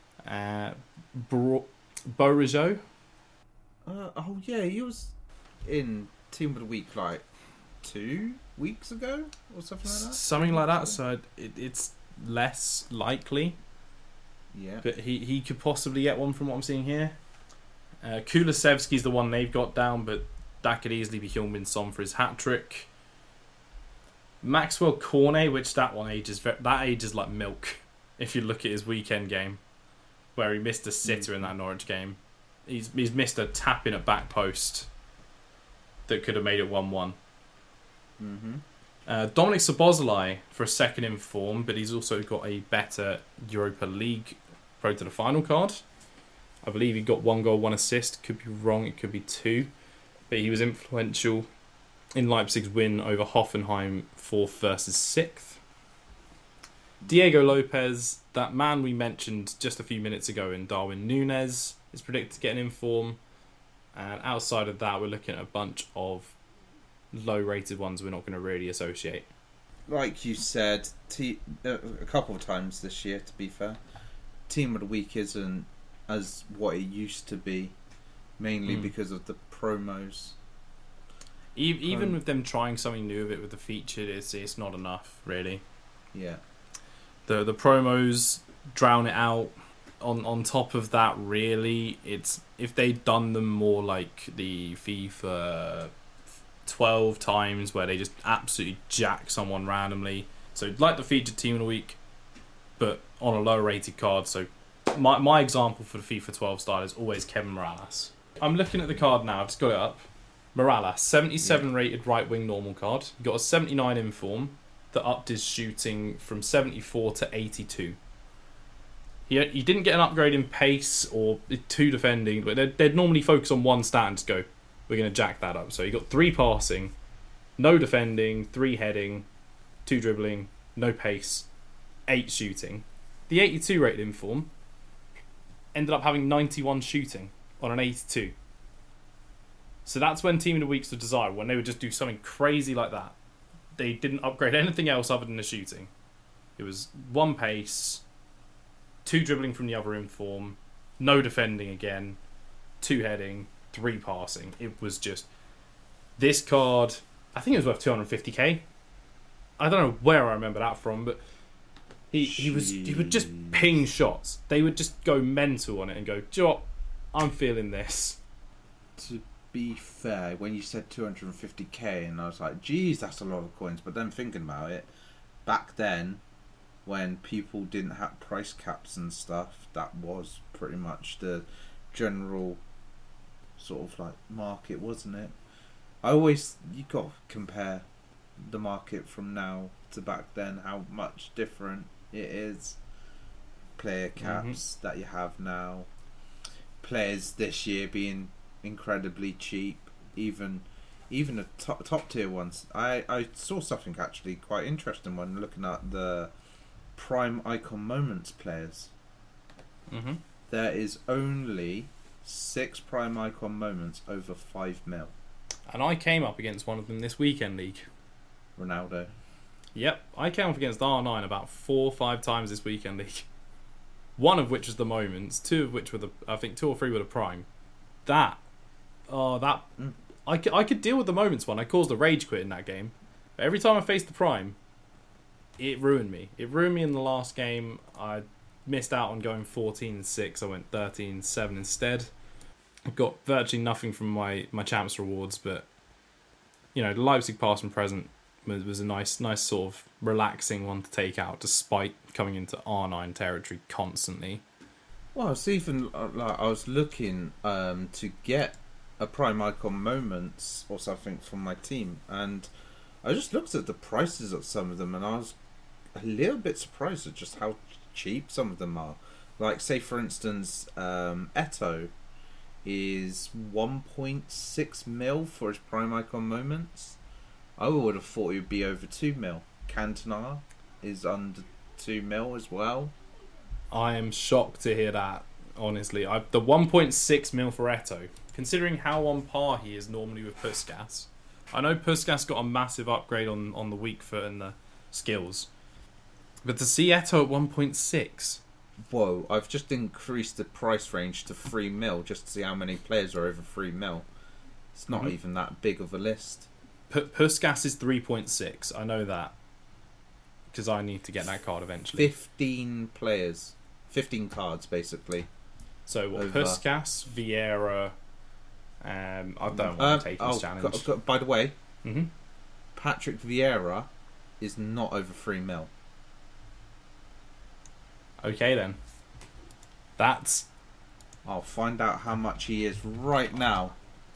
Bourigeau. Oh yeah, he was in Team of the Week like 2 weeks ago or something like that. Something like that. So it's less likely. Yeah. But he could possibly get one from what I'm seeing here. Kulusevski's the one they've got down, but that could easily be Heung-min Son for his hat trick. Maxwell Cornet, which that ages like milk. If you look at his weekend game, where he missed a sitter in that Norwich game, he's missed a tap in at back post that could have made it 1-1. Dominic Szoboszlai for a second in form, but he's also got a better Europa League road to the final card. I believe he got 1 goal, 1 assist. Could be wrong, it could be 2. But he was influential in Leipzig's win over Hoffenheim 4th versus 6th. Diego Lopez, that man we mentioned just a few minutes ago in Darwin Núñez, is predicted to get an inform. And outside of that, we're looking at a bunch of low-rated ones we're not going to really associate. Like you said, a couple of times this year, to be fair, Team of the Week isn't as what it used to be, mainly because of the promos. Even with them trying something new with it with the featured, it's not enough, really. Yeah. The promos drown it out. On top of that, really, it's if they'd done them more like the FIFA 12 times where they just absolutely jack someone randomly. So like the featured team of the week, but on a lower rated card. So my example for the FIFA 12 style is always Kevin Morales. I'm looking at the card now, I've just got it up. Morales, 77 rated right wing normal card. He got a 79 in form that upped his shooting from 74 to 82. He didn't get an upgrade in pace or 2 defending, but they'd normally focus on 1 stat and just go, we're going to jack that up. So he got 3 passing, no defending, 3 heading, 2 dribbling, no pace, 8 shooting. The 82 rated in form ended up having 91 shooting on an 82. So that's when Team of the Weeks were desired, when they would just do something crazy like that. They didn't upgrade anything else other than the shooting. It was 1 pace, 2 dribbling from the other in form, no defending again, 2 heading, 3 passing. It was just... This card, I think it was worth 250k. I don't know where I remember that from, but he would just ping shots. They would just go mental on it and go, "Do you know what? I'm feeling this." To be fair, when you said 250k, and I was like, geez, that's a lot of coins. But then thinking about it, back then, when people didn't have price caps and stuff, that was pretty much the general sort of like market, wasn't it? You got to compare the market from now to back then, how much different it is. Player caps that you have now, players this year being incredibly cheap, even the top tier ones. I saw something actually quite interesting when looking at the Prime Icon Moments players. There is only 6 Prime Icon Moments over 5 mil. And I came up against one of them this weekend league. Ronaldo. Yep, I came up against R9 about 4 or 5 times this weekend league. One of which was the Moments, 2 of which were I think 2 or 3 were the Prime. I could deal with the Moments one. I caused a rage quit in that game. But every time I faced the Prime, it ruined me. It ruined me in the last game. I missed out on going 14-6. I went 13-7 instead. I got virtually nothing from my champs rewards, but the Leipzig past and present was a nice sort of relaxing one to take out, despite coming into R9 territory constantly. Well, it's even like I was looking to get a Prime Icon Moments or something from my team, and I just looked at the prices of some of them, and I was a little bit surprised at just how cheap some of them are. Like, say for instance, Eto is 1.6 mil for his Prime Icon Moments. I would have thought it would be over 2 mil. Cantona is under 2 mil as well. I am shocked to hear that, honestly. The 1.6 mil for Eto, considering how on par he is normally with Puskas. I know Puskas got a massive upgrade on the weak foot and the skills. But to see Eto at 1.6... Whoa, I've just increased the price range to 3 mil just to see how many players are over 3 mil. It's not even that big of a list. Puskas is 3.6. I know that. Because I need to get that card eventually. 15 players. 15 cards, basically. So, what? Puskas, Vieira... I don't want to take this challenge. By the way, Patrick Vieira is not over 3 mil. Okay then. I'll find out how much he is right now.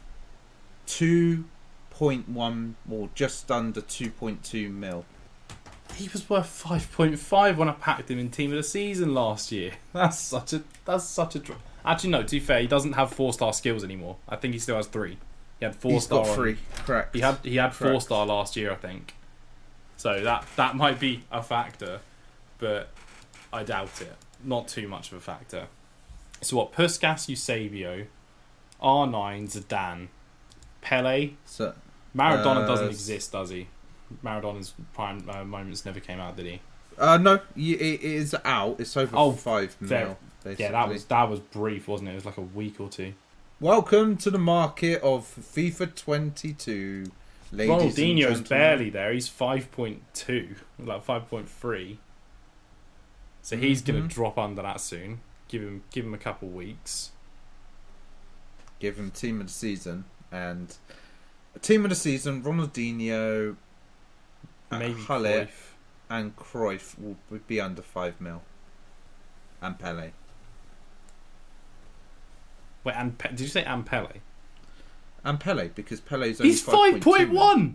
2.1 or just under 2.2 mil. He was worth 5.5 when I packed him in Team of the Season last year. That's such a Actually, no, to be fair, he doesn't have 4-star skills anymore. I think he still has 3. He had 4-star. He's got 3, correct. He had 4-star last year, I think. So that might be a factor, but I doubt it. Not too much of a factor. So what? Puskas, Eusebio, R9, Zidane, Pele. So, Maradona doesn't exist, does he? Maradona's prime moments never came out, did he? No, it is out. It's over 5 mil. Basically. Yeah, that was brief, wasn't it? It was like a week or 2. Welcome to the market of FIFA 22, ladies and gentlemen. Ronaldinho's barely there. He's 5.2, like 5.3. So he's going to drop under that soon. Give him a couple weeks. Give him Team of the Season. And Team of the Season, Ronaldinho, maybe Haller, Cruyff. and Cruyff will be under 5 mil. And Pele. Wait, did you say and Pele? And Pele, because Pele's only He's 5.1.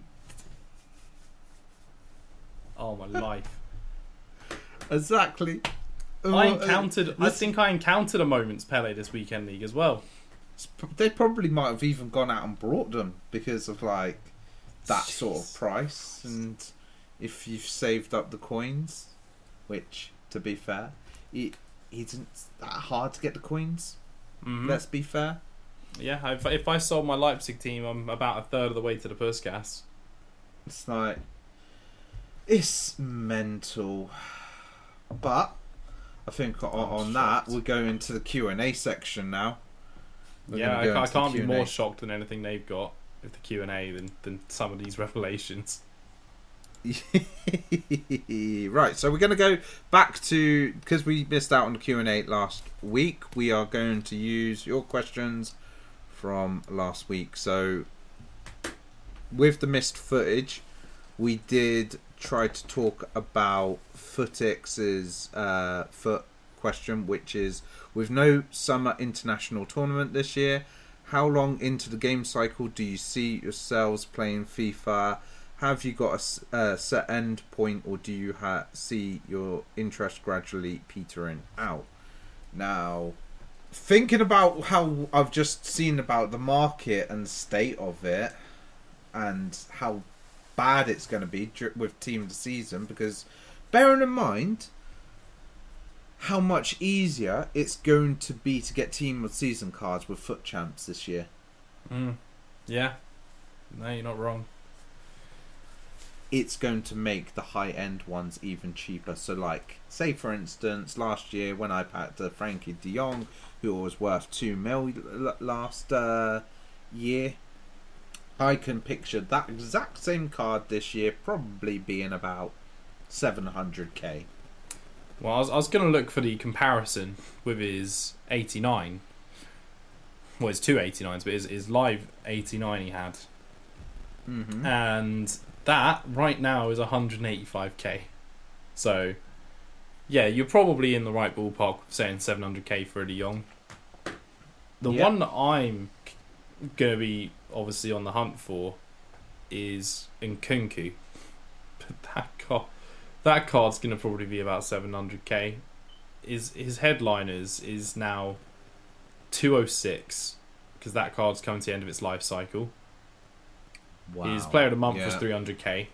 Oh, my life. Exactly. I think I encountered a Moments Pele this weekend league as well. They probably might have even gone out and brought them because of like that sort of price, and if you've saved up the coins, which to be fair, it isn't that hard to get the coins. Let's be fair. Yeah, if I sold my Leipzig team, I'm about a third of the way to the Puskas. It's like, it's mental. But I think on that we'll go into the Q&A section now. I can't be more shocked than anything they've got with the Q&A than some of these revelations. Right, so we're going to go back to, because we missed out on the Q&A last week, we are going to use your questions from last week. So with the missed footage, we did try to talk about Footix's foot question, which is, with no summer international tournament this year, how long into the game cycle do you see yourselves playing FIFA? Have you got a set end point, or do you see your interest gradually petering out? Now, thinking about how I've just seen about the market and state of it, and how bad it's going to be with Team of the Season, because bearing in mind how much easier it's going to be to get Team of the Season cards with Foot Champs this year. Yeah. No, you're not wrong. It's going to make the high-end ones even cheaper. So, like, say for instance, last year when I packed a Frankie de Jong, who was worth 2 mil last year, I can picture that exact same card this year probably being about 700k. Well, I was going to look for the comparison with his 89. Well, his two 89s, but his live 89 he had. Mm-hmm. And that, right now, is 185k. So, yeah, you're probably in the right ballpark saying 700k for a de Jong. The one that I'm going to be obviously on the hunt for is Nkunku. But that card's going to probably be about 700k. His headliners is now 206, because that card's coming to the end of its life cycle. Wow. His player of the month was 300k.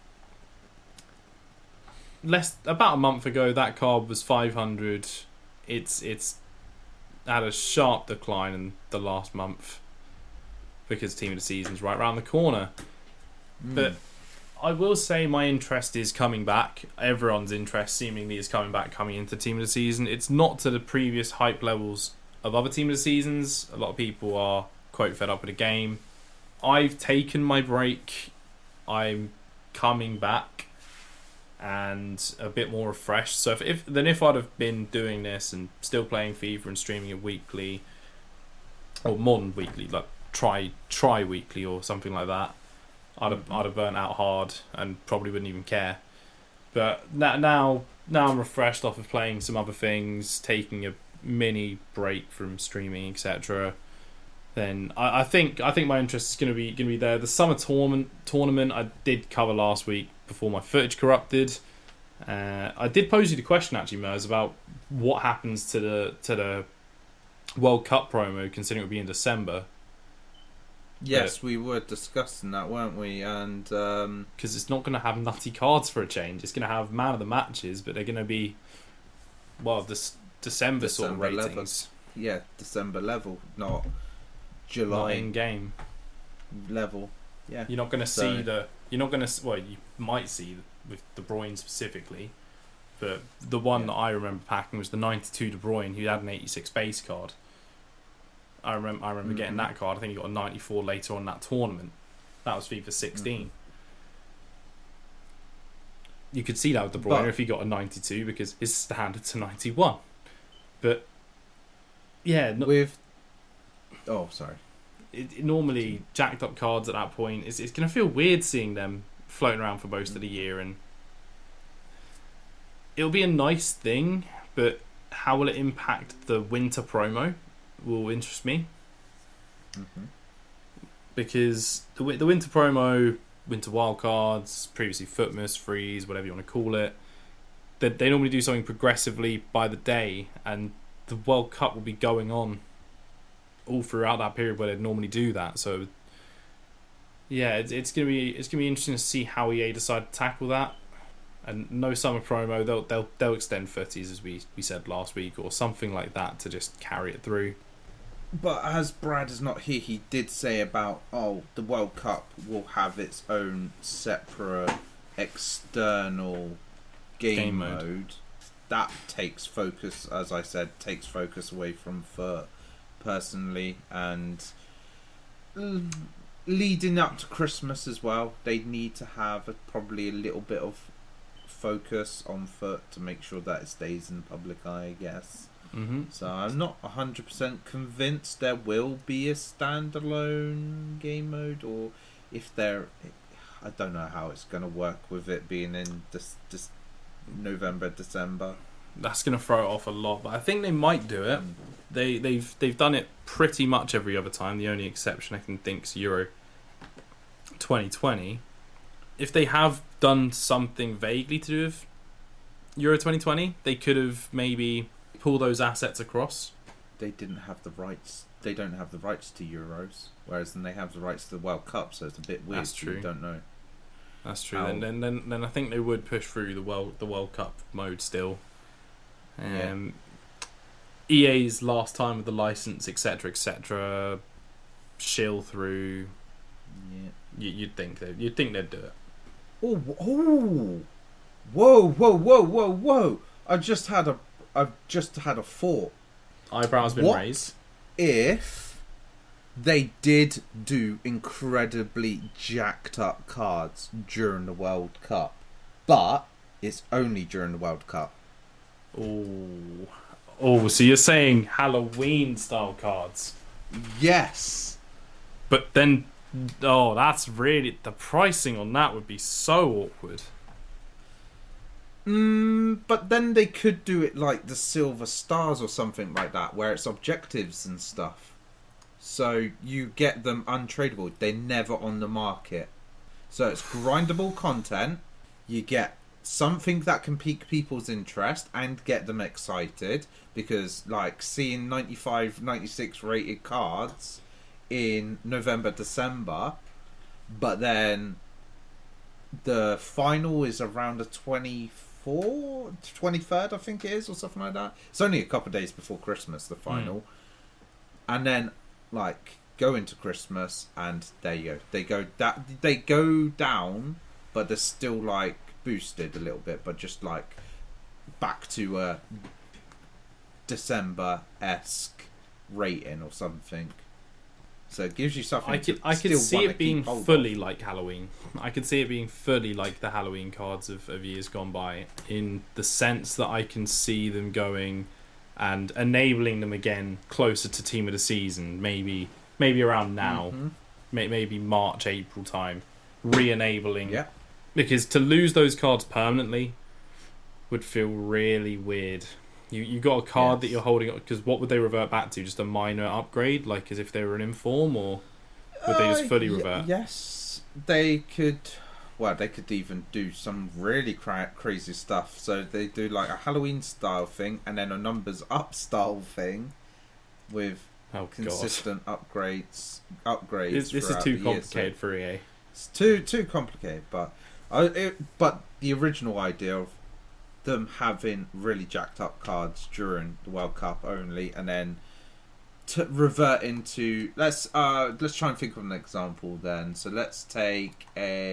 About a month ago, that card was 500. It's had a sharp decline in the last month because Team of the Season's right around the corner. But I will say my interest is coming back. Everyone's interest seemingly is coming back coming into Team of the Season. It's not to the previous hype levels of other Team of the Seasons. A lot of people are, quote, fed up with the game. I've taken my break. I'm coming back and a bit more refreshed. So if I'd have been doing this and still playing FIFA and streaming it weekly, or more than weekly, like try weekly or something like that, I'd have burnt out hard and probably wouldn't even care. But now I'm refreshed off of playing some other things, taking a mini break from streaming, etc. Then I think my interest is going to be there. The summer tournament I did cover last week before my footage corrupted. I did pose you the question actually, Mers, about what happens to the World Cup promo, considering it will be in December. Yes, we were discussing that, weren't we? And because it's not going to have nutty cards for a change. It's going to have man of the matches, but they're going to be this December sort of ratings. Level. Yeah, December level, not July not in game level. Yeah, you're not going to see the. You're not going to. Well, you might see with De Bruyne specifically, but the one that I remember packing was the 92 De Bruyne, who had an 86 base card. I remember getting that card. I think he got a 94 later on that tournament. That was FIFA 16. You could see that with De Bruyne if he got a 92 because his standard's a 91. But yeah, sorry. Normally jacked up cards at that point. It's going to feel weird seeing them floating around for most of the year, and it'll be a nice thing. But how will it impact the winter promo? Will interest me, because the winter promo, winter wildcards, previously Footmas, Freeze, whatever you want to call it, they normally do something progressively by the day, and the World Cup will be going on all throughout that period where they'd normally do that. So yeah, it's gonna be interesting to see how EA decide to tackle that. And no summer promo, they'll extend footies as we said last week, or something like that to just carry it through. But as Brad is not here, he did say about, the World Cup will have its own separate external game mode. That takes focus, as I said, away from Foot, personally. And leading up to Christmas as well, they need to have probably a little bit of focus on Foot to make sure that it stays in the public eye, I guess. So I'm not 100% convinced there will be a standalone game mode, or if there, I don't know how it's going to work with it being in this November, December. That's going to throw it off a lot, but I think they might do it. They've done it pretty much every other time. The only exception I can think is Euro 2020. If they have done something vaguely to do with Euro 2020, they could have maybe pulled those assets across. They didn't have the rights. They don't have the rights to Euros, whereas then they have the rights to the World Cup. So it's a bit weird. That's true. You don't know. That's true. Then I think they would push through the World Cup mode still. EA's last time with the license, etc., shill through. Yeah. You'd think they'd do it. Oh, whoa! I've just had a thought. Eyebrows been raised. If they did do incredibly jacked up cards during the World Cup, but it's only during the World Cup. Oh, so you're saying Halloween style cards? Yes. But then, that's really, the pricing on that would be so awkward. But then they could do it like the Silver Stars or something like that, where it's objectives and stuff. So you get them untradeable. They're never on the market. So it's grindable content. You get something that can pique people's interest and get them excited, because like seeing 95, 96 rated cards in November, December, but then the final is around the 23rd, I think it is, or something like that. It's only a couple of days before Christmas, the final. And then like go into Christmas and there you go. They go down, but they're still like boosted a little bit, but just like back to a December-esque rating or something. So it gives you something. I could see it being fully like Halloween. I could see it being fully like the Halloween cards of years gone by, in the sense that I can see them going and enabling them again closer to team of the season. Maybe around now, maybe March, April time, re-enabling. Yeah. Because to lose those cards permanently would feel really weird. You got a card that you're holding up, because what would they revert back to? Just a minor upgrade, like as if they were an inform, or would they just fully revert? Yes, they could. Well, they could even do some really crazy stuff. So they do like a Halloween style thing, and then a numbers up style thing with consistent upgrades. This is too complicated for EA. It's too complicated, but the original idea of them having really jacked up cards during the World Cup only, and then to revert into let's try and think of an example then. So let's take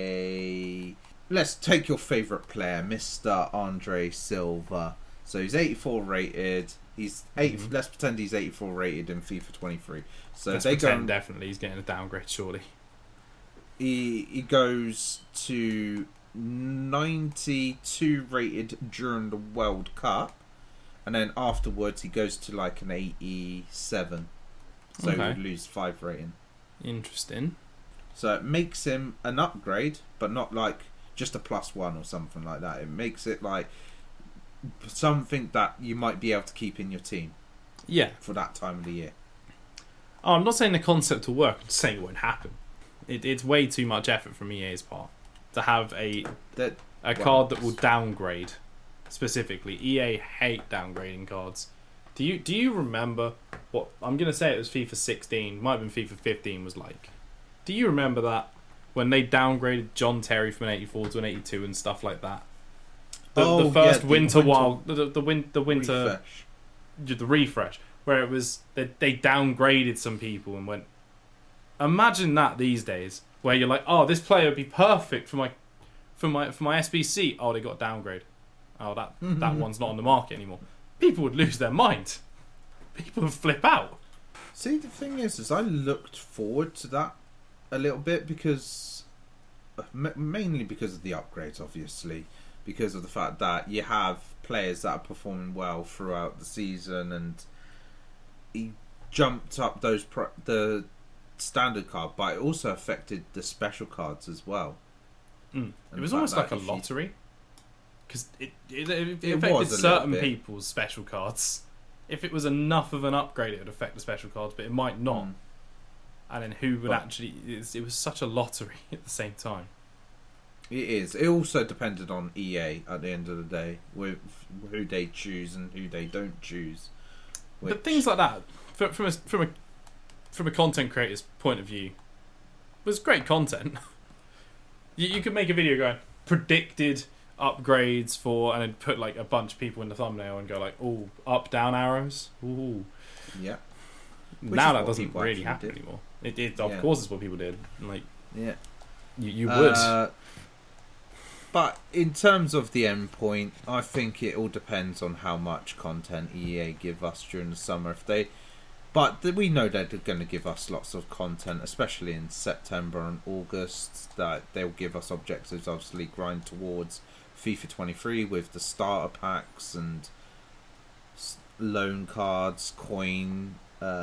your favourite player, Mr. Andre Silva. So he's 84 rated. He's let's pretend he's 84 rated in FIFA 23. So definitely he's getting a downgrade surely. He goes to 92 rated during the World Cup, and then afterwards he goes to like an 87, so he would lose 5 rating. Interesting. So it makes him an upgrade, but not like just a +1 or something like that. It makes it like something that you might be able to keep in your team for that time of the year. I'm not saying the concept will work, I'm just saying it won't happen. It's way too much effort from EA's part to have a card that will downgrade. Specifically, EA hate downgrading cards. Do you remember what I'm going to say? It was FIFA 16, might have been FIFA 15 was like. Do you remember that when they downgraded John Terry from an 84 to an 82 and stuff like that? The first winter refresh. The refresh, where it was that they downgraded some people and went. Imagine that these days, where you're like, oh, this player would be perfect for my SBC. Oh, they got a downgrade. Oh, that one's not on the market anymore. People would lose their mind. People would flip out. See, the thing is I looked forward to that a little bit, because mainly because of the upgrades, obviously, because of the fact that you have players that are performing well throughout the season, and he jumped up the standard card, but it also affected the special cards as well. It was almost like a lottery. Because it It affected was a certain little bit. people's special cards. If it was enough of an upgrade, it would affect the special cards, but it might not. And then who would actually... It was such a lottery at the same time. It is. It also depended on EA at the end of the day, with who they choose and who they don't choose. But things like that, from a content creator's point of view, was great content. You could make a video going, predicted upgrades for, and then put like a bunch of people in the thumbnail and go like, oh, up, down arrows. Ooh. Yeah. Now that doesn't really happen anymore. It of course is what people did. Like, yeah, you would. But in terms of the end point, I think it all depends on how much content EA give us during the summer. But we know that they're going to give us lots of content, especially in September and August. That they'll give us objectives, obviously grind towards FIFA 23 with the starter packs and loan cards, coin.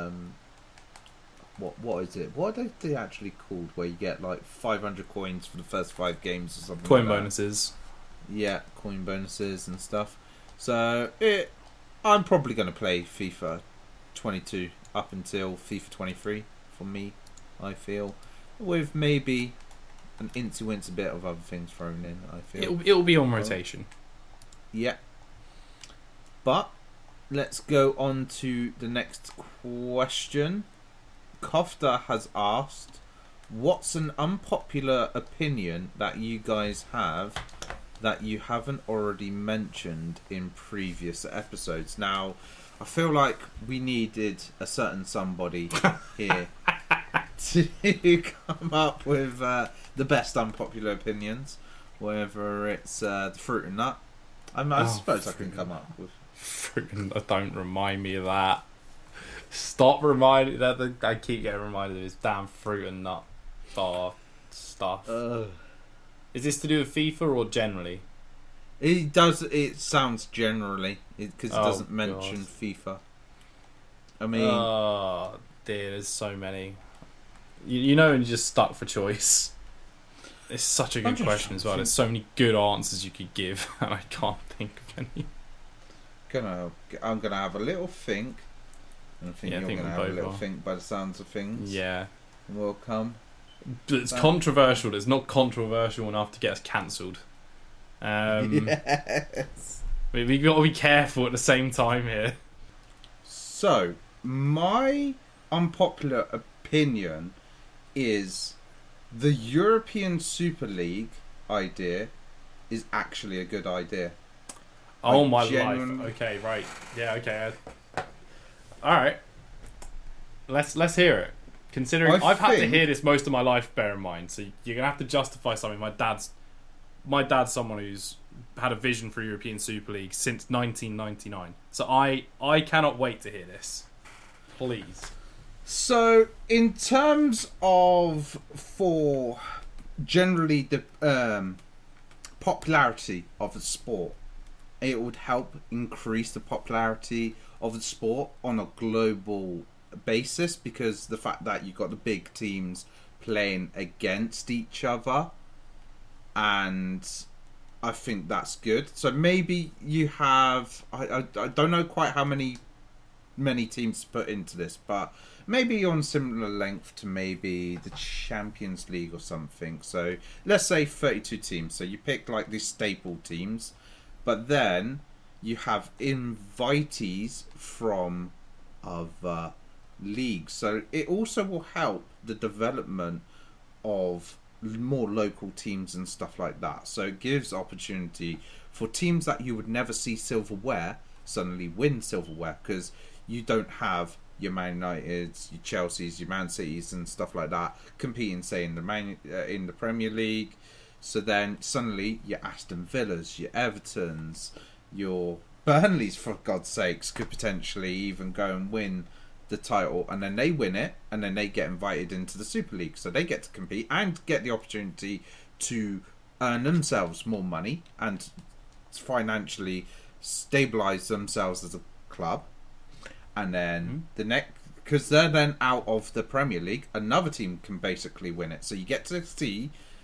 What is it? What are they actually called? Where you get like 500 coins for the first 5 games or something. Coin like bonuses. Yeah, coin bonuses and stuff. So I'm probably going to play FIFA 22 up until FIFA 23 for me. I feel with maybe an incy-wincy bit of other things thrown in. I feel It'll be on rotation. Yeah. But let's go on to the next question. Kofta has asked, what's an unpopular opinion that you guys have that you haven't already mentioned in previous episodes? Now, I feel like we needed a certain somebody here to come up with the best unpopular opinions, whether it's the fruit and nut. I suppose I can come up with fruit and nut. Don't remind me of that. Stop reminding that. I keep getting reminded of this damn fruit and nut bar stuff. Is this to do with FIFA or generally? It does. It sounds generally because it doesn't mention FIFA. I mean, oh dear, there's so many. You know, and you're just stuck for choice. It's such a good question as well. There's so many good answers you could give, and I can't think of any. I'm gonna have a little think. And I think you're gonna have a little think by the sounds of things. Yeah. Will come. But it's controversial. It's not controversial enough to get us cancelled. Yes. We got to be careful at the same time here. So, my unpopular opinion is the European Super League idea is actually a good idea. Oh my life. Okay, right. Yeah, okay. Alright. Let's hear it. Considering I've had to hear this most of my life, bear in mind, so you're gonna have to justify something. My dad's someone who's had a vision for European Super League since 1999. So I cannot wait to hear this. Please. So, in terms of for generally the popularity of the sport, it would help increase the popularity of the sport on a global basis, because the fact that you've got the big teams playing against each other, and I think that's good. So maybe you have I don't know quite how many teams to put into this, but maybe on similar length to maybe the Champions League or something. So let's say 32 teams. So you pick like these staple teams, but then you have invitees from other leagues. So it also will help the development of more local teams and stuff like that. So it gives opportunity for teams that you would never see silverware suddenly win silverware, because you don't have your Man Uniteds, your Chelseas, your Man Cities and stuff like that competing, say, in the Premier League. So then suddenly your Aston Villas, your Evertons, your Burnleys, for God's sakes, could potentially even go and win the title, and then they win it, and then they get invited into the Super League, so they get to compete and get the opportunity to earn themselves more money and financially stabilize themselves as a club. And then the next, because they're then out of the Premier League, another team can basically win it. So you get to see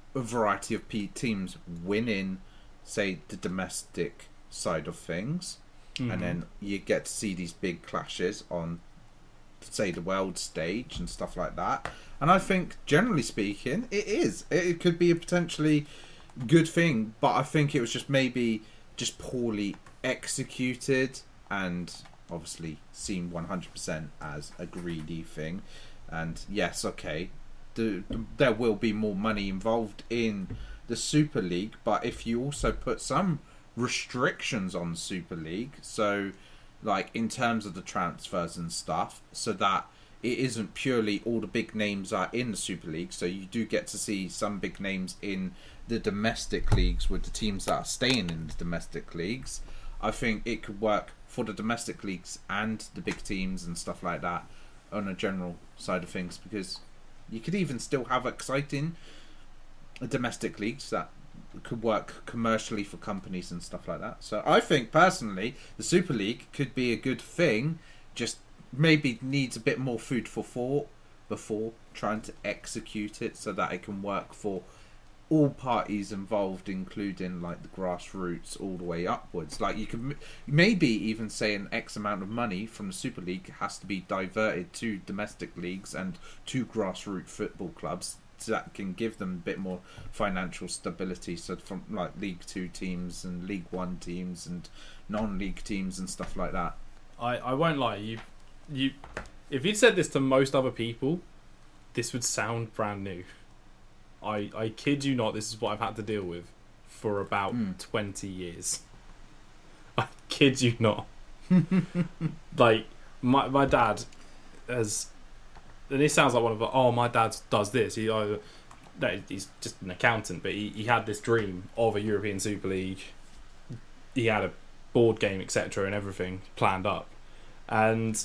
a variety of teams winning, say, the domestic side of things, and then you get to see these big clashes on, say, the world stage and stuff like that. And I think, generally speaking, it could be a potentially good thing, but I think it was just maybe just poorly executed, and obviously seen 100% as a greedy thing. And yes, okay, there will be more money involved in the Super League, but if you also put some restrictions on Super League, so like in terms of the transfers and stuff, so that it isn't purely all the big names are in the Super League, so you do get to see some big names in the domestic leagues with the teams that are staying in the domestic leagues. I think it could work for the domestic leagues and the big teams and stuff like that on a general side of things, because you could even still have exciting domestic leagues that could work commercially for companies and stuff like that. So I think personally the Super League could be a good thing, just maybe needs a bit more food for thought before trying to execute it so that it can work for all parties involved, including like the grassroots all the way upwards. Like you could maybe even say an X amount of money from the Super League has to be diverted to domestic leagues and to grassroots football clubs, so that can give them a bit more financial stability. So from like League 2 teams and League 1 teams and non-league teams and stuff like that. I won't lie, you if you'd said this to most other people, this would sound brand new. I kid you not, this is what I've had to deal with for about 20 years. I kid you not. Like, my dad has... And this sounds like one of the... Oh, my dad does this. No, he's just an accountant, but he had this dream of a European Super League. He had a board game, etc., and everything planned up. And...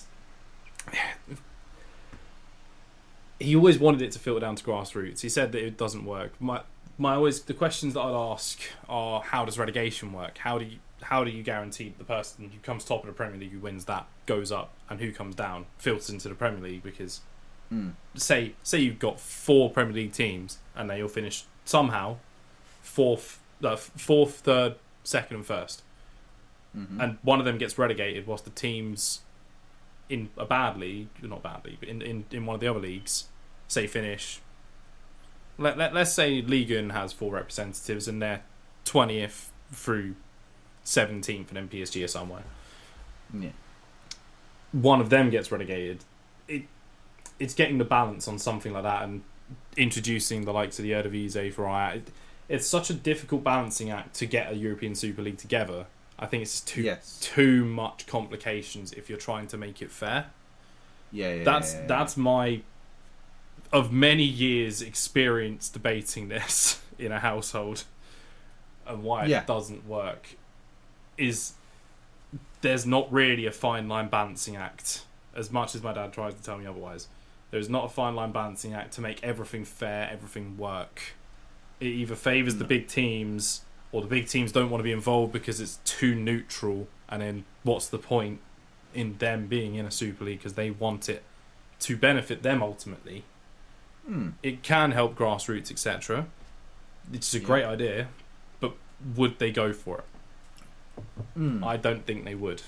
he always wanted it to filter down to grassroots. He said that it doesn't work. The questions that I'd ask are: how does relegation work? How do you guarantee the person who comes top of the Premier League, who wins that, goes up, and who comes down filters into the Premier League? Because say you've got 4 Premier League teams and they all finish somehow fourth, third, second, and first, and one of them gets relegated, whilst the teams in a bad league, not bad league, but in one of the other leagues, say finish. Let's say Ligue 1 has 4 representatives and they're 20th through 17th, and then PSG or somewhere. Yeah. One of them gets relegated. It's getting the balance on something like that and introducing the likes of the Eredivisie for Ajax. It's such a difficult balancing act to get a European Super League together. I think it's too much complications if you're trying to make it fair. That's my, of many years experience debating this in a household, and why it doesn't work is there's not really a fine line balancing act, as much as my dad tries to tell me otherwise. There's not a fine line balancing act to make everything fair, everything work. It either favours the big teams, or the big teams don't want to be involved because it's too neutral, and then what's the point in them being in a Super League, because they want it to benefit them ultimately. It can help grassroots, etc. It's a great idea, but would they go for it? I don't think they would.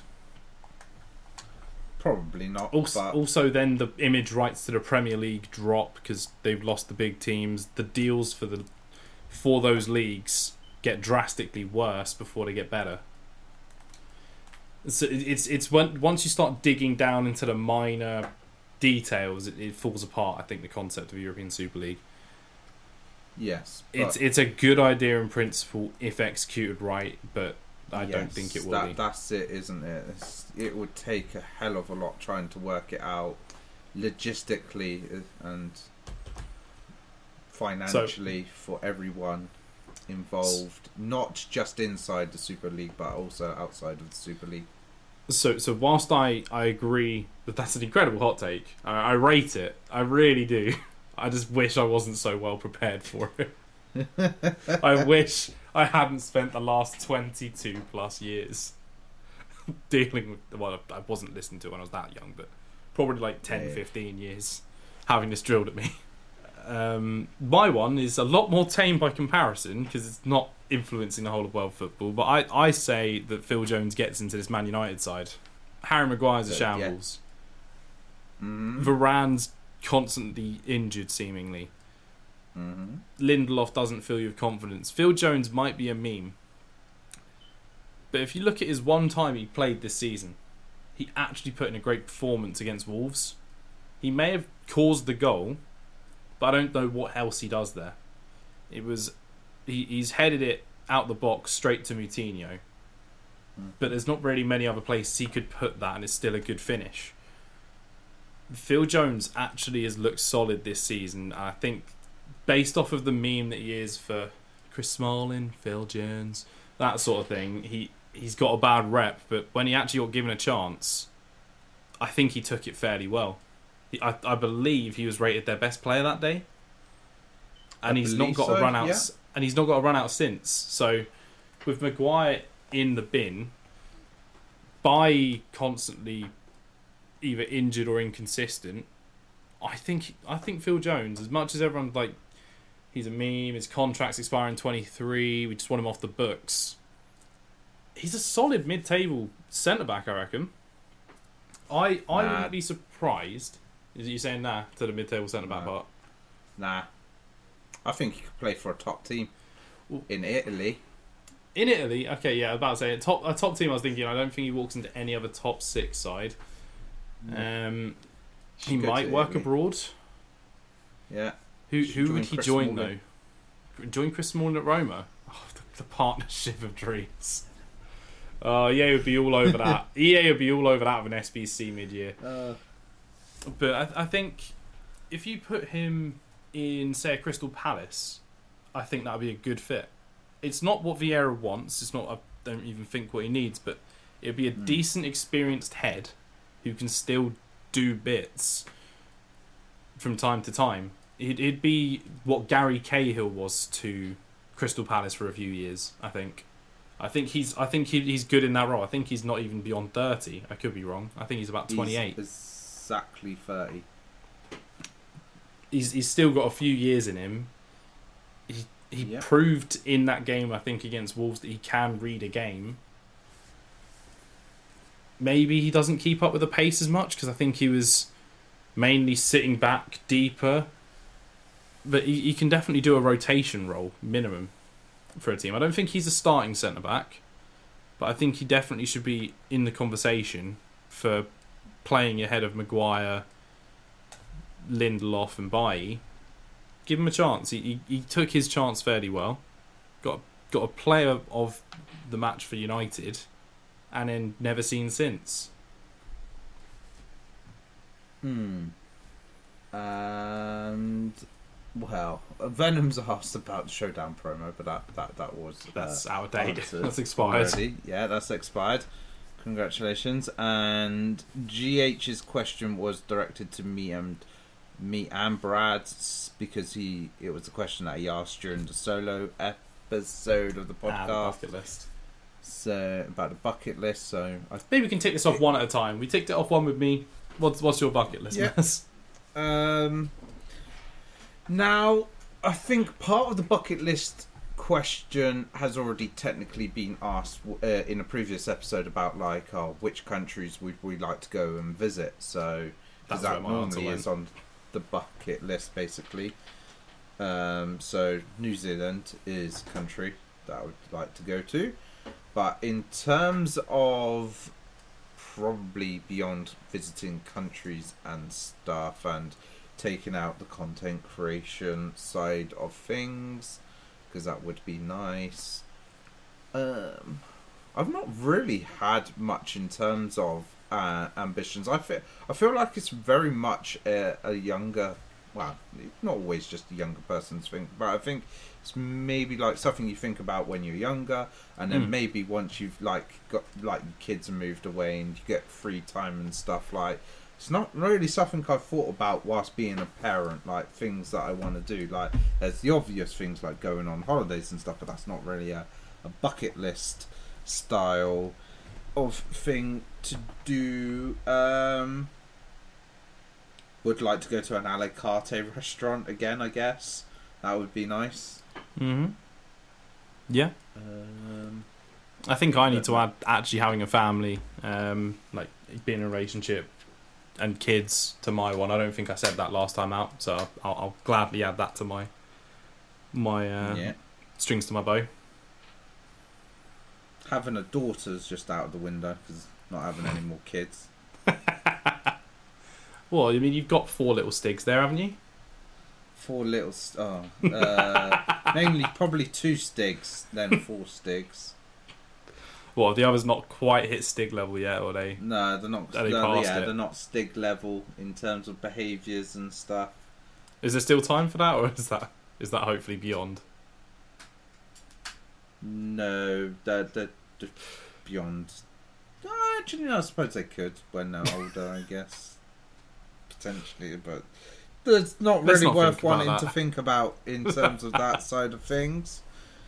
Probably not. Also, then the image rights to the Premier League drop because they've lost the big teams. The deals for those leagues get drastically worse before they get better. So it's once you start digging down into the minor details, it falls apart. I think the concept of a European Super League. Yes, it's a good idea in principle if executed right, but I don't think it will be. That's it, isn't it? It would take a hell of a lot trying to work it out logistically and financially for everyone involved, not just inside the Super League but also outside of the Super League. So whilst I agree that that's an incredible hot take, I rate it, I really do. I just wish I wasn't so well prepared for it. I wish I hadn't spent the last 22 plus years dealing with, well, I wasn't listening to it when I was that young, but probably like 10, 15 years having this drilled at me. My one is a lot more tame by comparison because it's not influencing the whole of world football. But I say that Phil Jones gets into this Man United side. Harry Maguire's a shambles. Yeah. Mm-hmm. Varane's constantly injured, seemingly. Mm-hmm. Lindelof doesn't fill you with confidence. Phil Jones might be a meme. But if you look at his one time he played this season, he actually put in a great performance against Wolves. He may have caused the goal, but I don't know what else he does there. It was he's headed it out the box straight to Moutinho, but there's not really many other places he could put that, and it's still a good finish. Phil Jones actually has looked solid this season. I think, based off of the meme that he is for Chris Smalling, Phil Jones, that sort of thing, he's got a bad rep, but when he actually got given a chance, I think he took it fairly well. I believe he was rated their best player that day, and he's not got a run out. Yeah. And he's not got a run out since. So, with Maguire in the bin, by constantly either injured or inconsistent, I think Phil Jones, as much as everyone's like, he's a meme, his contract's expiring 23, we just want him off the books. He's a solid mid-table centre back, I reckon. I wouldn't be surprised. Is you saying nah to the mid-table centre-back part? Nah. I think he could play for a top team in Italy. In Italy? Okay, yeah, I was about to say a top team I was thinking, I don't think he walks into any other top 6 side. He might work abroad. Yeah. Who would he join, though? Join Chris Smalling at Roma? Oh, the partnership of dreams. EA would be all over that. EA would be all over that with an SBC mid-year. But I think if you put him in, say, a Crystal Palace, I think that would be a good fit. It's not what Vieira wants. It's not. I don't even think what he needs. But it'd be a decent, experienced head who can still do bits from time to time. It'd be what Gary Cahill was to Crystal Palace for a few years. I think he's good in that role. I think he's not even beyond 30. I could be wrong. I think he's about 28. Exactly 30. He's still got a few years in him. He proved in that game, I think, against Wolves that he can read a game. Maybe he doesn't keep up with the pace as much because I think he was mainly sitting back deeper. But he can definitely do a rotation role, minimum, for a team. I don't think he's a starting centre-back, but I think he definitely should be in the conversation for playing ahead of Maguire, Lindelof and Bailly. Give him a chance. He took his chance fairly well. Got a player of the match for United, and then never seen since. And well, Venom's asked about the Showdown promo, but that's out of date. That's expired. Already. Yeah, that's expired. Congratulations. And GH's question was directed to me and Brad because it was a question that he asked during the solo episode of the podcast. The bucket list. So about the bucket list. So maybe we can tick this off one at a time. We ticked it off one with me. What's your bucket list? Yeah. Now I think part of the bucket list question has already technically been asked in a previous episode about which countries would we like to go and visit. So because that normally is on the bucket list basically. So New Zealand is a country that I would like to go to, but in terms of probably beyond visiting countries and stuff and taking out the content creation side of things, because that would be nice. I've not really had much in terms of ambitions. I feel like it's very much a younger, well, not always just a younger person's thing, but I think it's maybe like something you think about when you're younger, and then maybe once you've got your kids and moved away and you get free time and stuff, it's not really something I've thought about whilst being a parent, things that I want to do. There's the obvious things like going on holidays and stuff, but that's not really a bucket list style of thing to do. would like to go to an a la carte restaurant again, I guess. That would be nice. Mm-hmm. Yeah. I think I need to add actually having a family, like being in a relationship and kids to my one. I don't think I said that last time out, so I'll gladly add that to my strings to my bow. Having a daughter's just out of the window because not having any more kids. Well, I mean, you've got 4 little Stigs there, haven't you? 4 little... mainly probably 2 Stigs, then 4 Stigs. Well, the others not quite hit Stig level yet, or they? No, they're not. They're not Stig level in terms of behaviours and stuff. Is there still time for that, or is that hopefully beyond? No, they're beyond. Actually, no, I suppose they could when they're older, I guess. Potentially, but it's not really worth wanting to think about in terms of that side of things.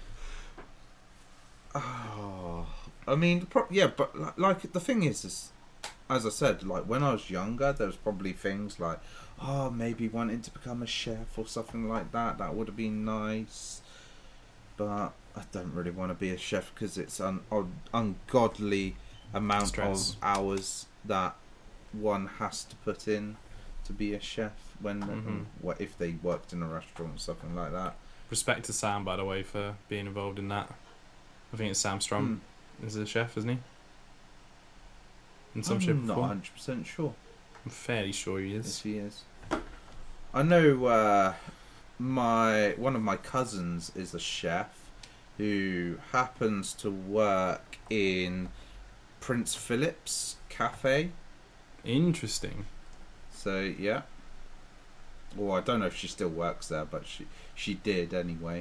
Oh, I mean, but like the thing is, as I said, like when I was younger, there was probably things like, oh, maybe wanting to become a chef or something like that. That would have been nice, but I don't really want to be a chef because it's an ungodly amount of hours that one has to put in to be a chef when if they worked in a restaurant or something like that. Respect to Sam, by the way, for being involved in that. I think it's Sam Strum is a chef, isn't he? In some shape before? I'm not 100% sure. I'm fairly sure he is. Yes, he is. I know one of my cousins is a chef who happens to work in Prince Philip's Cafe. Interesting. So, yeah. Well, I don't know if she still works there, but she did anyway.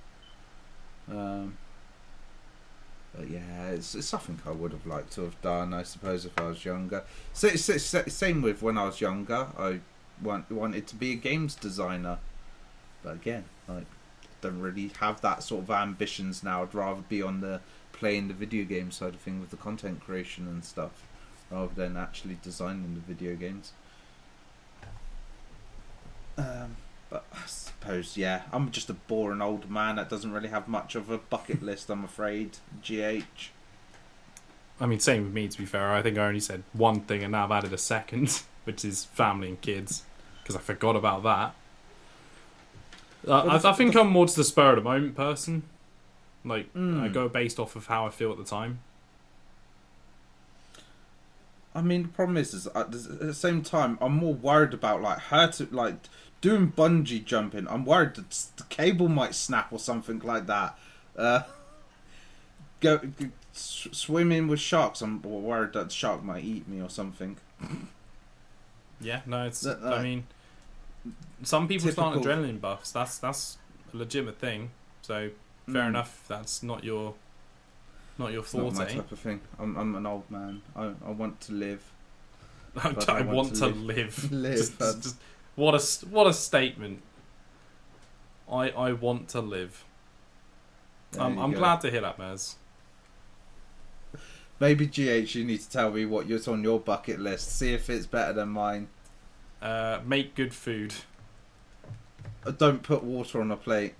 But yeah, it's something I would have liked to have done, I suppose, if I was younger. Same with when I was younger. I wanted to be a games designer. But again, like, don't really have that sort of ambitions now. I'd rather be on the playing the video game side of things with the content creation and stuff, rather than actually designing the video games. But I suppose, yeah, I'm just a boring old man that doesn't really have much of a bucket list, I'm afraid, GH. I mean, same with me, to be fair. I think I only said one thing and now I've added a second, which is family and kids, because I forgot about that. I think I'm more to the spur of the moment person. Like, I go based off of how I feel at the time. I mean, the problem is at the same time, I'm more worried about doing bungee jumping. I'm worried that the cable might snap or something like that. Swimming with sharks. I'm worried that the shark might eat me or something. Yeah, no, it's. I mean, some people start adrenaline buffs. That's a legitimate thing. So fair enough. That's not your forte. It's not my type of thing. I'm an old man. I want to live. I want to live. Just, what a statement. I want to live. I'm glad to hear that, Maz. Maybe GH, you need to tell me what's on your bucket list. See if it's better than mine. Make good food. Don't put water on a plate.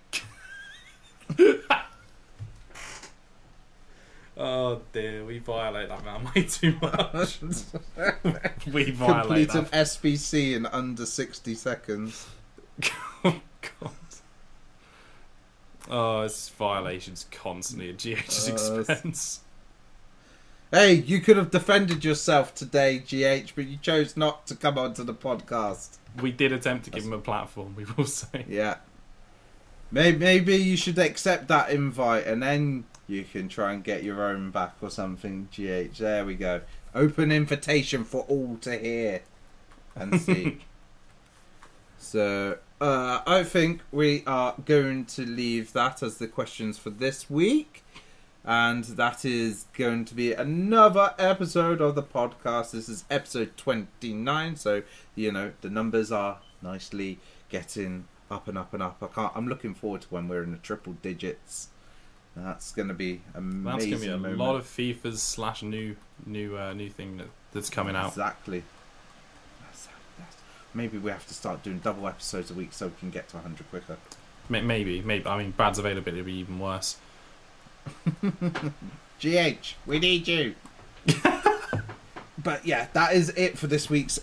Oh dear, we violate that man way too much. We violate Complete that. an SBC in under 60 seconds. Oh god. Oh, it's violations constantly at GH's expense. Hey, you could have defended yourself today, GH, but you chose not to come onto the podcast. We did attempt to give him a platform, we will say. Yeah. Maybe you should accept that invite and then you can try and get your own back or something, GH. There we go. Open invitation for all to hear and see. So, I think we are going to leave that as the questions for this week. And that is going to be another episode of the podcast. This is episode 29. So, the numbers are nicely getting up and up and up. I'm looking forward to when we're in the triple digits. That's going to be amazing. That's going to be a lot of FIFA's / new thing that's coming out. Exactly. Maybe we have to start doing double episodes a week so we can get to 100 quicker. Maybe. I mean, Brad's availability would be even worse. GH, we need you. But yeah, that is it for this week's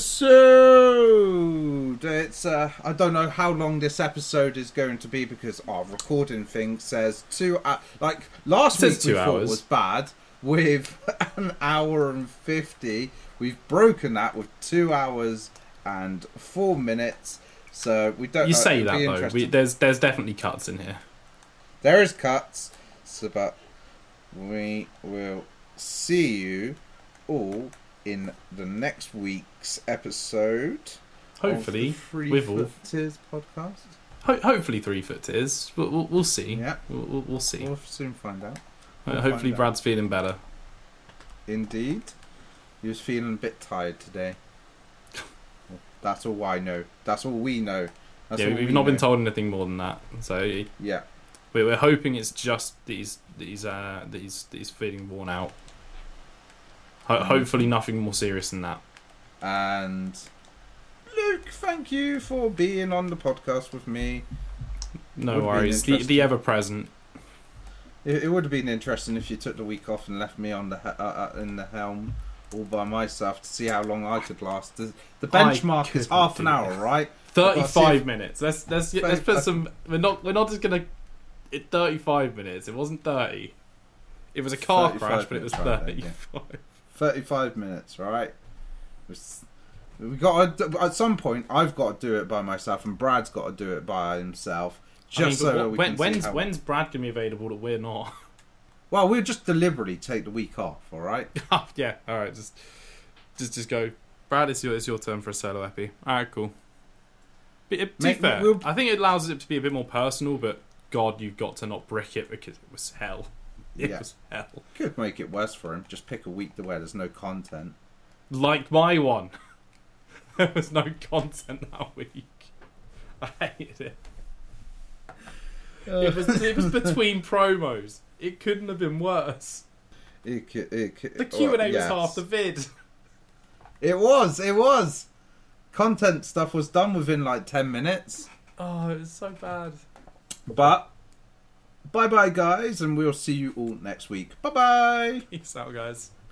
episode. It's I don't know how long this episode is going to be because our recording thing says 2 hours. Like last week, we thought it was bad with an hour and 50. We've broken that with 2 hours and 4 minutes. So we don't. You say that though. There's definitely cuts in here. There is cuts. So, but we will see you all in the next week's episode. Hopefully, with all Tears podcast. Hopefully, 3 Foot Tears. We'll see. Yeah, we'll see. We'll soon find out. Hopefully, Brad's feeling better. Indeed, he was feeling a bit tired today. That's all I know. That's all we know. We've not been told anything more than that. So yeah, we're hoping it's just that he's feeling worn out. Hopefully nothing more serious than that. And Luke, thank you for being on the podcast with me. No worries. The ever present. It would have been interesting if you took the week off and left me on the in the helm all by myself to see how long I could last. The benchmark is half an hour, right? 35 minutes. Let's put some. We're not just gonna. 35 minutes. It wasn't 30. It was a car crash, but it was 35. 35 minutes, right? We got to, at some point. I've got to do it by myself, and Brad's got to do it by himself. When's Brad gonna be available that we're not? Well, we'll just deliberately take the week off. All right. Yeah. All right. Just go. Brad, it's your turn for a solo epi. All right. Cool. To be fair, I think it allows it to be a bit more personal. But God, you've got to not brick it because it was hell. It was hell. Could make it worse for him. Just pick a week where there's no content. Like my one. There was no content that week. I hated it. It was between promos. It couldn't have been worse. The Q&A was half the vid. It was. Content stuff was done within like 10 minutes. Oh, it was so bad. But bye-bye, guys, and we'll see you all next week. Bye-bye. Peace out, guys.